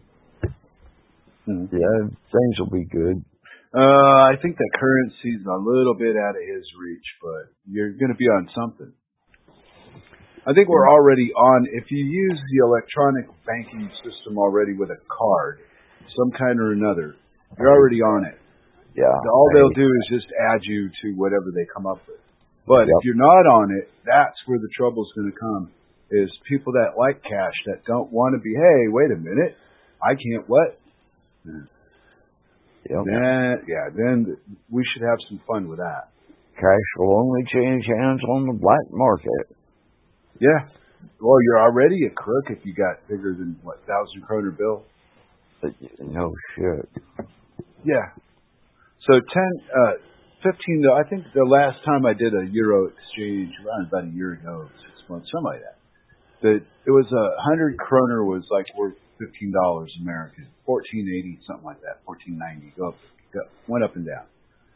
Hmm. yeah, things will be good. Uh, I think that currency's a little bit out of his reach, but you're going to be on something. I think we're already on, if you use the electronic banking system already with a card, some kind or another, you're already on it. Yeah. All I- they'll do is just add you to whatever they come up with. But Yep. if you're not on it, that's where the trouble's going to come, is people that like cash that don't want to be, hey, wait a minute, I can't what? Yep. Then, yeah, then we should have some fun with that. Cash will only change hands on the black market. Yeah. Well, you're already a crook if you got bigger than, what, thousand kroner bill? No shit. Yeah. So ten, uh, fifteen, I think the last time I did a euro exchange, around about a year ago, six months, something like that, that it was a hundred kroner was like worth fifteen dollars American, fourteen eighty, something like that, fourteen ninety, go up, go, went up and down.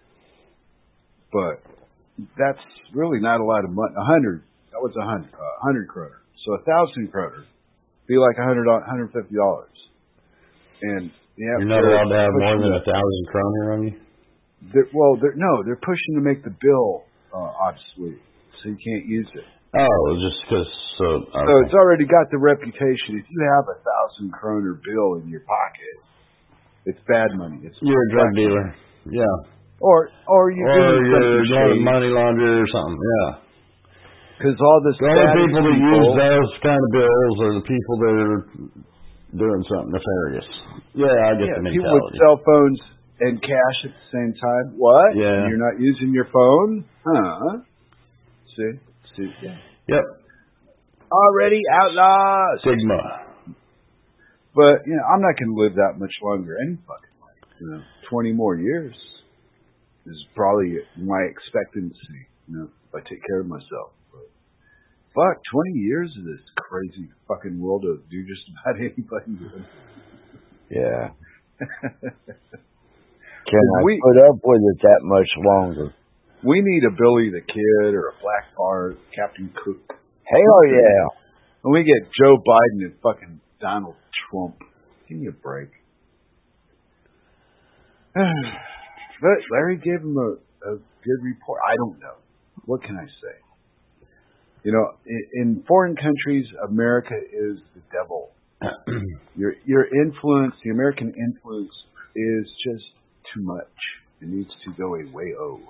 But that's really not a lot of money. A hundred, that was a hundred, a hundred kroner. So a thousand kroner be like a hundred, hundred fifty dollars. And yeah, You're not they're allowed to have more pushing than the- a thousand kroner on you? They're, well, they're, no, they're pushing to make the bill uh, obsolete, so you can't use it. Oh, just because. So, okay. So it's already got the reputation. If you have a thousand kroner bill in your pocket, it's bad money. It's You're a drug black dealer. money. Yeah. or or you're Or doing you're something doing shady. money laundry or something. Yeah. Because all this The only status people that people, use those kind of bills are the people that are doing something nefarious. Yeah, I get yeah, the people with mentality. cell phones and cash at the same time. What? Yeah. You're not using your phone? Huh? See? See? Yeah. Yep. Already outlaws. Sigma. But, you know, I'm not going to live that much longer any fucking way. You know, twenty more years is probably my expectancy, you know, if I take care of myself. But, fuck, twenty years of this crazy fucking world to do just about anybody good. Yeah. Can I we, put up with it that much longer? we need a Billy the Kid or a Black Bart, Captain Cook. Hell yeah. And we get Joe Biden and fucking Donald Trump. Give me a break. But Larry gave him a, a good report. I don't know. What can I say? You know, in, in foreign countries, America is the devil. your your influence, the American influence, is just too much. It needs to go away. Oh.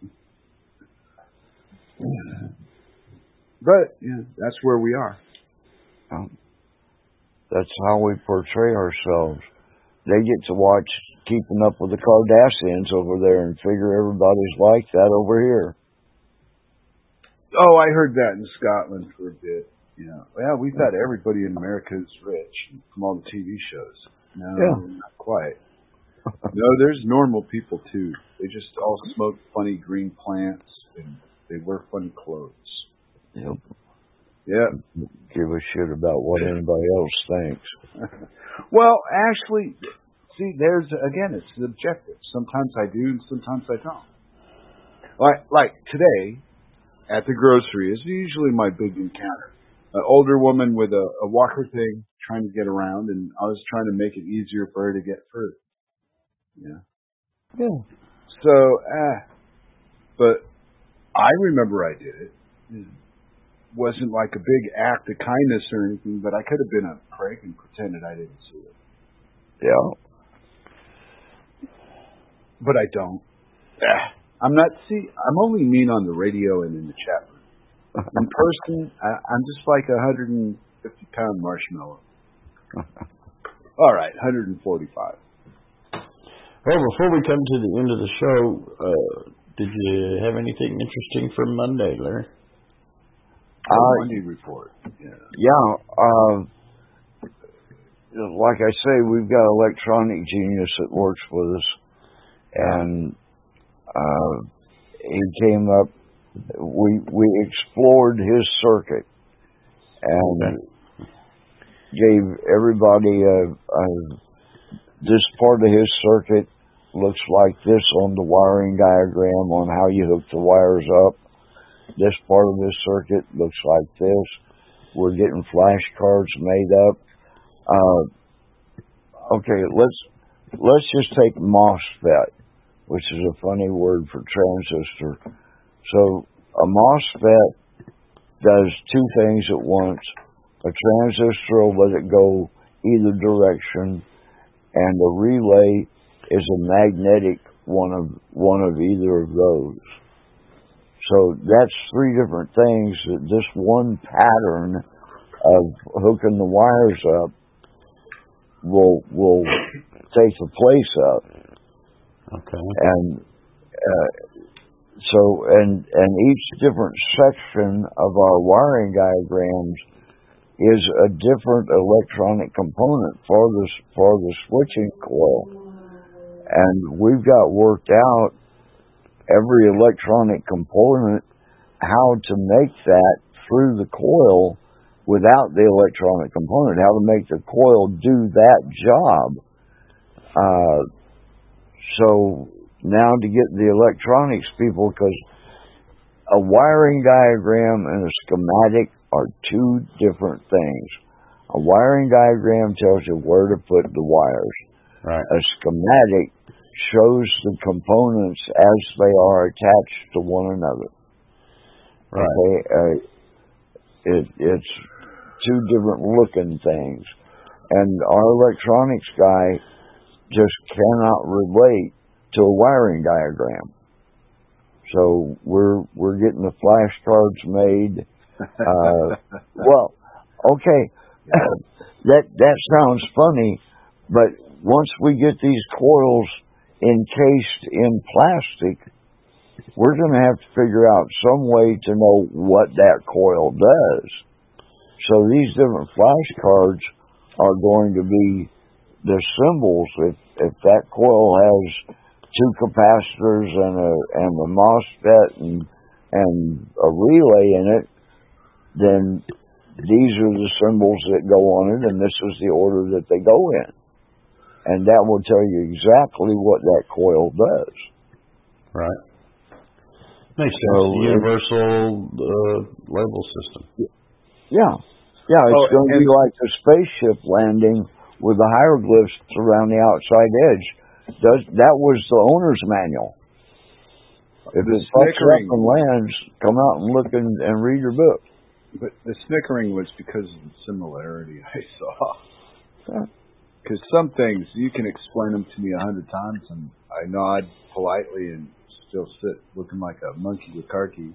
But yeah, that's where we are. Um, That's how we portray ourselves. They get to watch Keeping Up with the Kardashians over there and figure everybody's like that over here. Oh, I heard that in Scotland for a bit. You know, well, we thought everybody in America is rich from all the T V shows. No, Yeah. not quite. No, there's normal people too. They just all smoke funny green plants and they wear funny clothes. Yep. Yeah. Give a shit about what anybody else thinks. Well, actually, see, there's again, it's subjective. Sometimes I do, and sometimes I don't. Like, like today, at the grocery is usually my big encounter. An older woman with a, a walker thing trying to get around, and I was trying to make it easier for her to get through. Yeah. Yeah. So, uh, But I remember I did it. It wasn't like a big act of kindness or anything, but I could have been a prick and pretended I didn't see it. Yeah. But I don't. I'm not, see, I'm only mean on the radio and in the chat room. In person, I, I'm just like a one hundred fifty pound marshmallow. All right, one hundred forty-five. Well, before we come to the end of the show, uh, did you have anything interesting for Monday, Larry? Uh, Monday report. Yeah. Yeah. Uh, like I say, we've got Electronic Genius that works with us, and uh, he came up. We we explored his circuit and okay. gave everybody a, a. This part of his circuit looks like this on the wiring diagram on how you hook the wires up. This part of this circuit looks like this. We're getting flashcards made up. Uh, okay, let's let's just take MOSFET, which is a funny word for transistor. So a MOSFET does two things at once. A transistor will let it go either direction, and a relay is a magnetic one of one of either of those. So that's three different things that this one pattern of hooking the wires up will will take the place of. Okay. And uh, so and and each different section of our wiring diagrams is a different electronic component for the for the switching coil, and we've got worked out every electronic component, how to make that through the coil without the electronic component, how to make the coil do that job. Uh, so now to get the electronics people, because a wiring diagram and a schematic are two different things. A wiring diagram tells you where to put the wires. Right. A schematic shows the components as they are attached to one another. Right. Okay, uh, it, it's two different looking things, and our electronics guy just cannot relate to a wiring diagram. So we're we're getting the flashcards made. Uh, well, okay, that that sounds funny, but once we get these coils encased in plastic, we're going to have to figure out some way to know what that coil does. So these different flashcards are going to be the symbols. If if that coil has two capacitors and a and a MOSFET and and a relay in it, then these are the symbols that go on it, and this is the order that they go in. And that will tell you exactly what that coil does. Right. Makes sense. So the universal uh, label system. Yeah. Yeah, it's Oh, going to be like the spaceship landing with the hieroglyphs around the outside edge. Does That was the owner's manual. If The it fucks up snickering. and lands, come out and look and, and read your book. But the snickering was because of the similarity I saw. Yeah. Because some things, you can explain them to me a hundred times, and I nod politely and still sit looking like a monkey with car keys.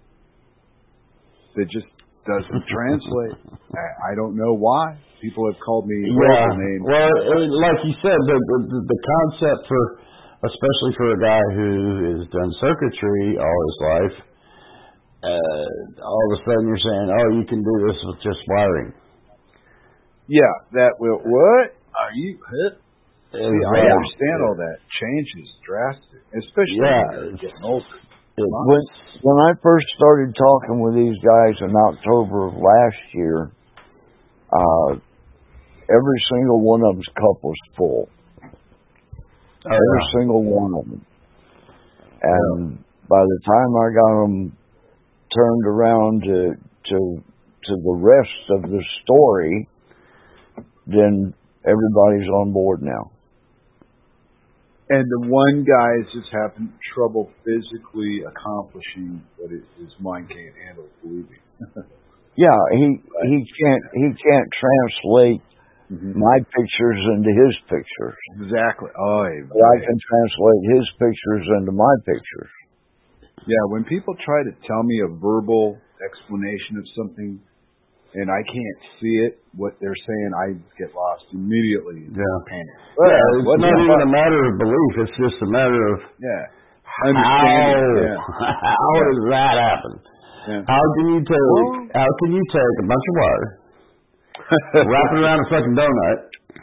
It just doesn't translate. I, I don't know why. People have called me Yeah. horrible names. Well, it, like you said, the, the the concept for, especially for a guy who has done circuitry all his life, uh, all of a sudden you're saying, oh, you can do this with just wiring. Yeah, that will. What? Are you hit? It See, was I like- understand all that. Change is drastic, especially Yeah, when you're it's- getting older. It, When, when I first started talking with these guys in October of last year, uh, every single one of them's cup was full. oh, Every yeah. single one of them. And by the time I got them turned around to to to the rest of the story, then everybody's on board now. And the one guy is just having trouble physically accomplishing what it, his mind can't handle, believe me. Yeah, he he can't he can't translate mm-hmm. my pictures into his pictures. Exactly. Oh, but I can translate his pictures into my pictures. Yeah, when people try to tell me a verbal explanation of something, and I can't see it, what they're saying, I get lost immediately. Yeah. Panic. Well, yeah, it's not even a matter of belief. It's just a matter of yeah, understanding. Yeah. How yeah. does that happen? Yeah. How can you take? Well, how can you take a bunch of wire, wrap it around a fucking donut,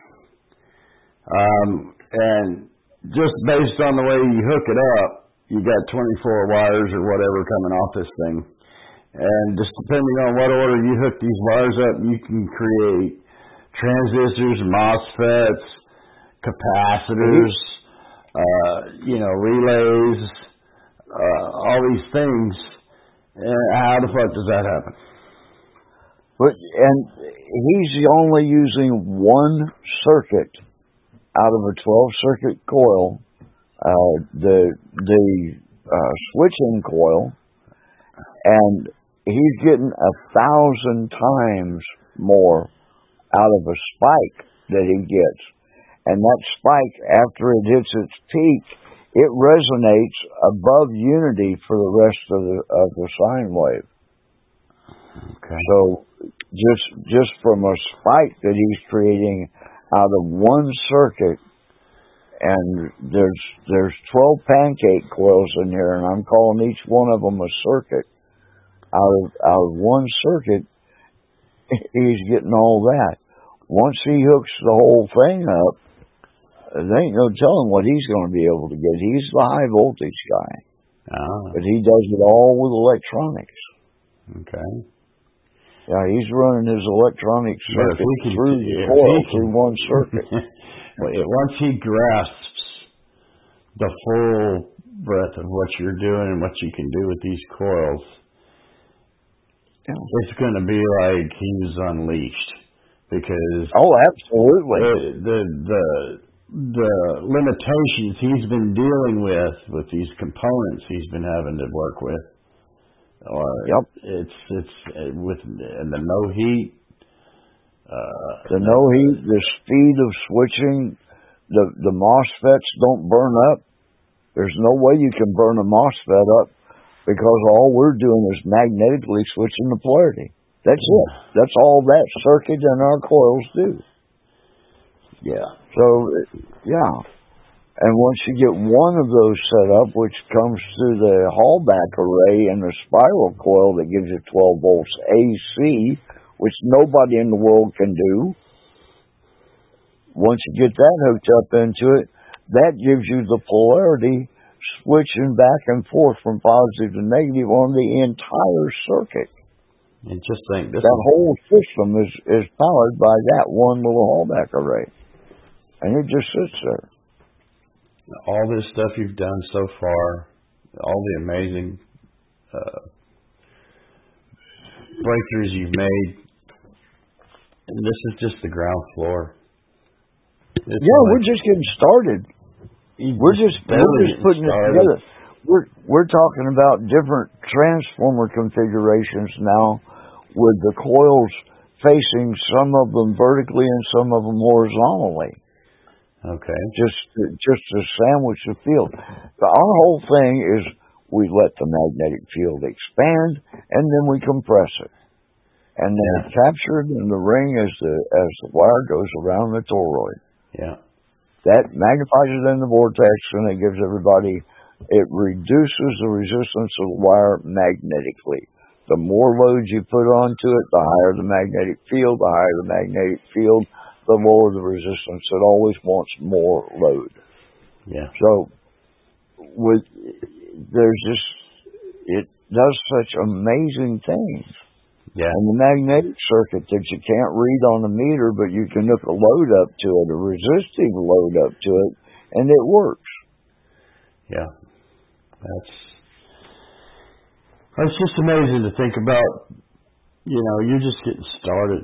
um, and just based on the way you hook it up, you got twenty-four wires or whatever coming off this thing. And just depending on what order you hook these wires up, you can create transistors, MOSFETs, capacitors, uh, you know, relays, uh, all these things. And how the fuck does that happen? But and he's only using one circuit out of a twelve circuit coil, uh, the the uh, switching coil, and he's getting a thousand times more out of a spike that he gets. And that spike, after it hits its peak, it resonates above unity for the rest of the of the sine wave. Okay. So just just from a spike that he's creating out of one circuit, and there's there's twelve pancake coils in here, and I'm calling each one of them a circuit. Out of out of one circuit, he's getting all that. Once he hooks the whole thing up, there ain't no telling what he's going to be able to get. He's the high voltage guy. Oh. But he does it all with electronics. Okay. Yeah, he's running his electronic circuit can, through the coil through one circuit. Well, once he grasps the full breadth of what you're doing and what you can do with these coils, yeah. It's going to be like he's unleashed. Because oh, absolutely, the the the the limitations he's been dealing with with these components he's been having to work with, or yep, it's it's uh, with and the no heat, uh, the no heat, the speed of switching, the the MOSFETs don't burn up. There's no way you can burn a MOSFET up because all we're doing is magnetically switching the polarity. That's it. That's all that circuit and our coils do. Yeah. So, yeah. And once you get one of those set up, which comes through the Hallback array and the spiral coil that gives you twelve volts A C, which nobody in the world can do, once you get that hooked up into it, that gives you the polarity switching back and forth from positive to negative on the entire circuit. And just think, this that whole system is, is powered by that one little Hallback array. And it just sits there. All this stuff you've done so far, all the amazing uh, breakthroughs you've made, and this is just the ground floor. It's yeah, like, we're just getting started. We're just, we're just putting started. it together. We're we're talking about different transformer configurations now, with the coils facing some of them vertically and some of them horizontally. Okay. Just just to sandwich the field. Our whole thing is we let the magnetic field expand and then we compress it, and then yeah. it's captured in the ring as the as the wire goes around the toroid. Yeah. That magnifies it in the vortex, and it gives everybody. It reduces the resistance of the wire magnetically. The more load you put onto it, the higher the magnetic field. The higher the magnetic field, the lower the resistance. It always wants more load. Yeah. So, with there's just it does such amazing things. Yeah. And the magnetic circuit that you can't read on a meter, but you can hook a load up to it, a resistive load up to it, and it works. Yeah. That's that's just amazing to think about. You know, you're just getting started.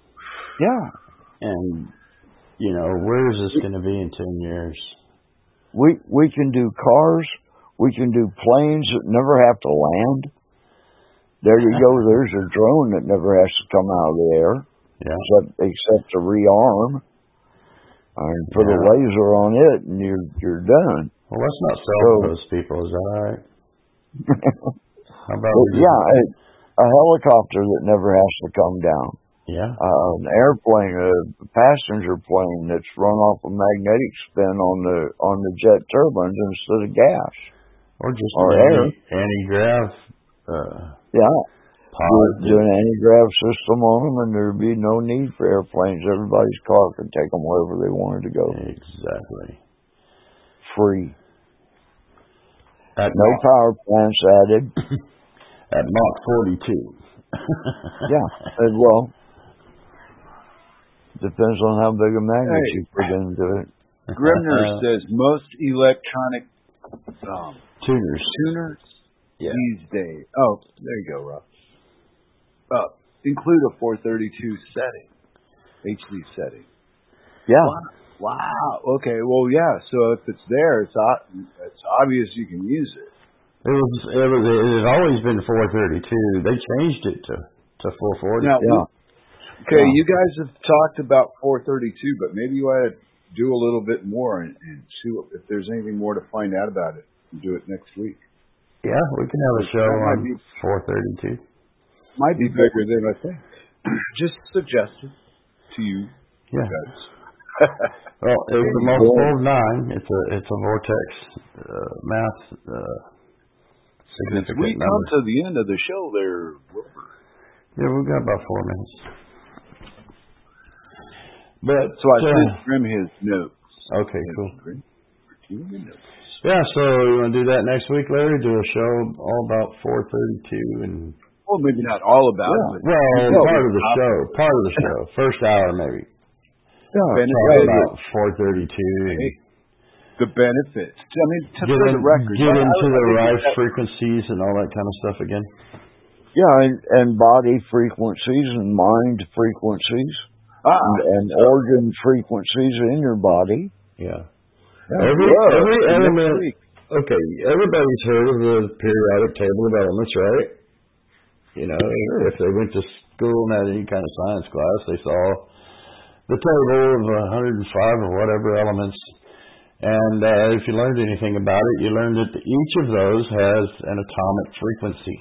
Yeah. And, you know, where is this going to be in ten years? we we can do cars. We can do planes that never have to land. There you go. There's a drone that never has to come out of the air, Yeah. except except to rearm. And put Yeah. a laser on it, and you're you're done. Well, let's not sell So- to those people. Is that all right? How about But we yeah, a, a helicopter that never has to come down. Yeah. Uh, an airplane, a passenger plane that's run off a magnetic spin on the on the jet turbines instead of gas. Or just or an air. anti, anti-grav uh, Yeah, pod. do, do an anti-grav system on them, and there'd be no need for airplanes. Everybody's car could take them wherever they wanted to go, Exactly. free. At No Mach, power plants added. at Mach forty-two. Yeah, and well, depends on how big a magnet Hey. you put into it. Grimner says most electronic um, Tuners. tuners Yeah. these days. Oh, there you go, Rob. Uh, include a four thirty-two setting, H D setting. Yeah, Wow. Wow. Okay. Well, yeah. So if it's there, it's o- it's obvious you can use it. It was. It was. It had always been four thirty-two. They changed it to to four forty. Now, yeah. okay, Yeah. you guys have talked about four thirty-two, but maybe you ought to do a little bit more and, and see what, if there's anything more to find out about it. And do it next week. Yeah, we can have a show That might on be- four thirty-two. Might be bigger than I think. Just suggested to you Yeah. guys. Well, it's a multiple of nine. It's a it's a vortex uh, math uh, As significant we come number. to the end of the show, there, Wilbur. Yeah, we've got about four minutes. But So I uh, sent Grim his notes. okay, cool. Grim, review the notes. Yeah, so you want to do that next week, Larry? Do a show all about four thirty-two and Well, maybe not all about Yeah. it. But well, No, part of the top- show, part of the show, first hour maybe. Yeah, benefit, Talk about four thirty-two. hey, the benefits. I mean, to, Get, for in, the record, get I- into I- the I think right that- frequencies and all that kind of stuff again. yeah, and, and body frequencies and mind frequencies Ah, and, and organ frequencies in your body. Yeah. Yeah, Every Whoa, every next element. week. Okay, everybody's heard of the periodic table of elements, right? You know, if they went to school and had any kind of science class, they saw the table of one hundred five or whatever elements. And uh, if you learned anything about it, you learned that each of those has an atomic frequency,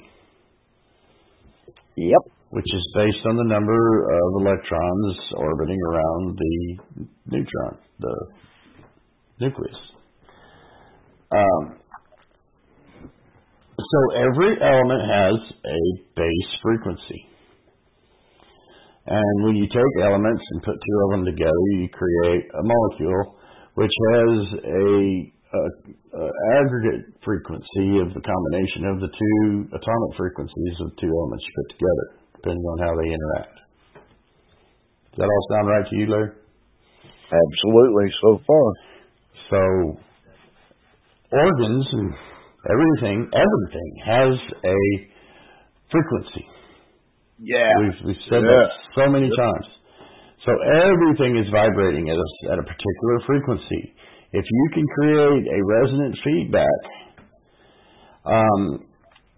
Yep. which is based on the number of electrons orbiting around the neutron, the nucleus. Um, so every element has a base frequency. And when you take elements and put two of them together, you create a molecule which has a, a, a aggregate frequency of the combination of the two atomic frequencies of two elements you put together, depending on how they interact. Does that all sound right to you, Larry? Absolutely, so far. So organs and everything, everything has a frequency. Yeah. We've, we've said Yeah. that so many times. So everything is vibrating at a, at a particular frequency. If you can create a resonant feedback, um,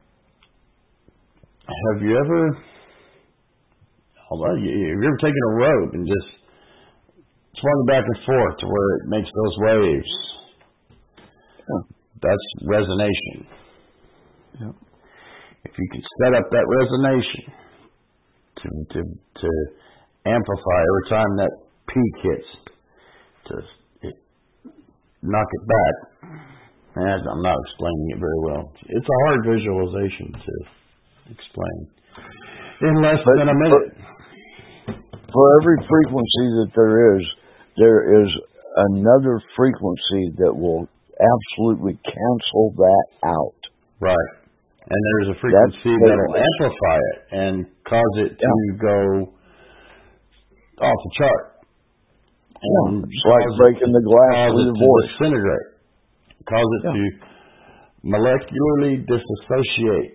have you ever, although you, have you ever taken a rope and just swung it back and forth to where it makes those waves? Yeah. That's resonation. Yeah. If you can set up that resonation to to to amplify every time that peak hits, to it, knock it back. And I'm not explaining it very well. It's a hard visualization to explain in less But than a minute. For every frequency that there is, there is another frequency that will absolutely cancel that out. Right. And there's a frequency That's that'll frequency. amplify it and cause it to Yeah. go off the chart. And It's like cause it- breaking the glass cause with it your to voice. disintegrate. Cause it Yeah. to molecularly disassociate.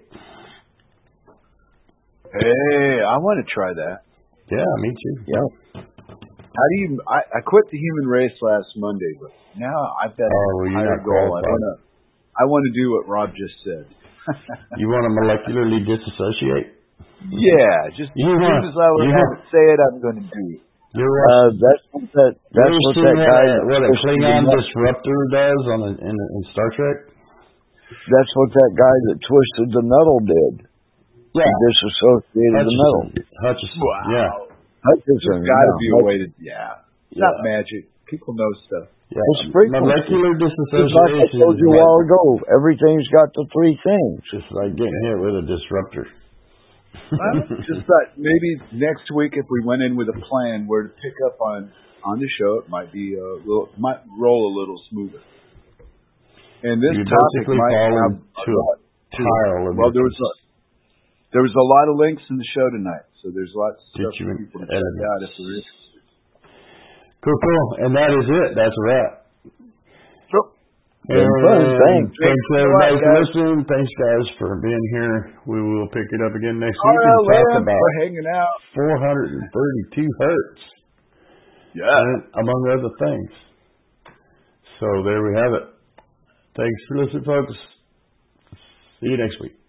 Hey, I want to try that. Yeah, me too. Yeah. How do you? I, I quit the human race last Monday, but now I've got Oh, well, a you're higher not goal. I qualified. want to. I want to do what Rob just said. You want to molecularly disassociate? Yeah, just You as soon want- as I would you have want- it say it, I'm going to do it. You're Uh, that's what that. That's you ever what seen that guy. what a, what a twisted the Klingon metal- disruptor does on a, in, in Star Trek? That's what that guy that twisted the metal did. Yeah. He disassociated the metal. Hutchison. Hutchison. Wow. Yeah. Hutchison. There's got to yeah. be a way to. Yeah, it's Yeah. not magic. People know stuff. Yeah. It's frequency. Molecular Just like I disassociation told you a is while like, ago, everything's got the three things. just like getting hit with a disruptor. Well, just thought maybe next week if we went in with a plan where to pick up on on the show, it might be a little, might roll a little smoother. And this You topic basically might fall have into a lot a to pile it. of Well, there was a there was a lot of links in the show tonight, so there's lots of Did stuff you for people to check edit out if they're interested. Cool, cool. And that is it. That's a wrap. Been fun, thanks. Thanks Thanks a everybody lot, for guys. listening. Thanks guys for being here. We will pick it up again next All week and right, talk Lamb, about for hanging out. four hundred thirty-two hertz, Yeah. and among other things. So there we have it. Thanks for listening, folks. See you next week.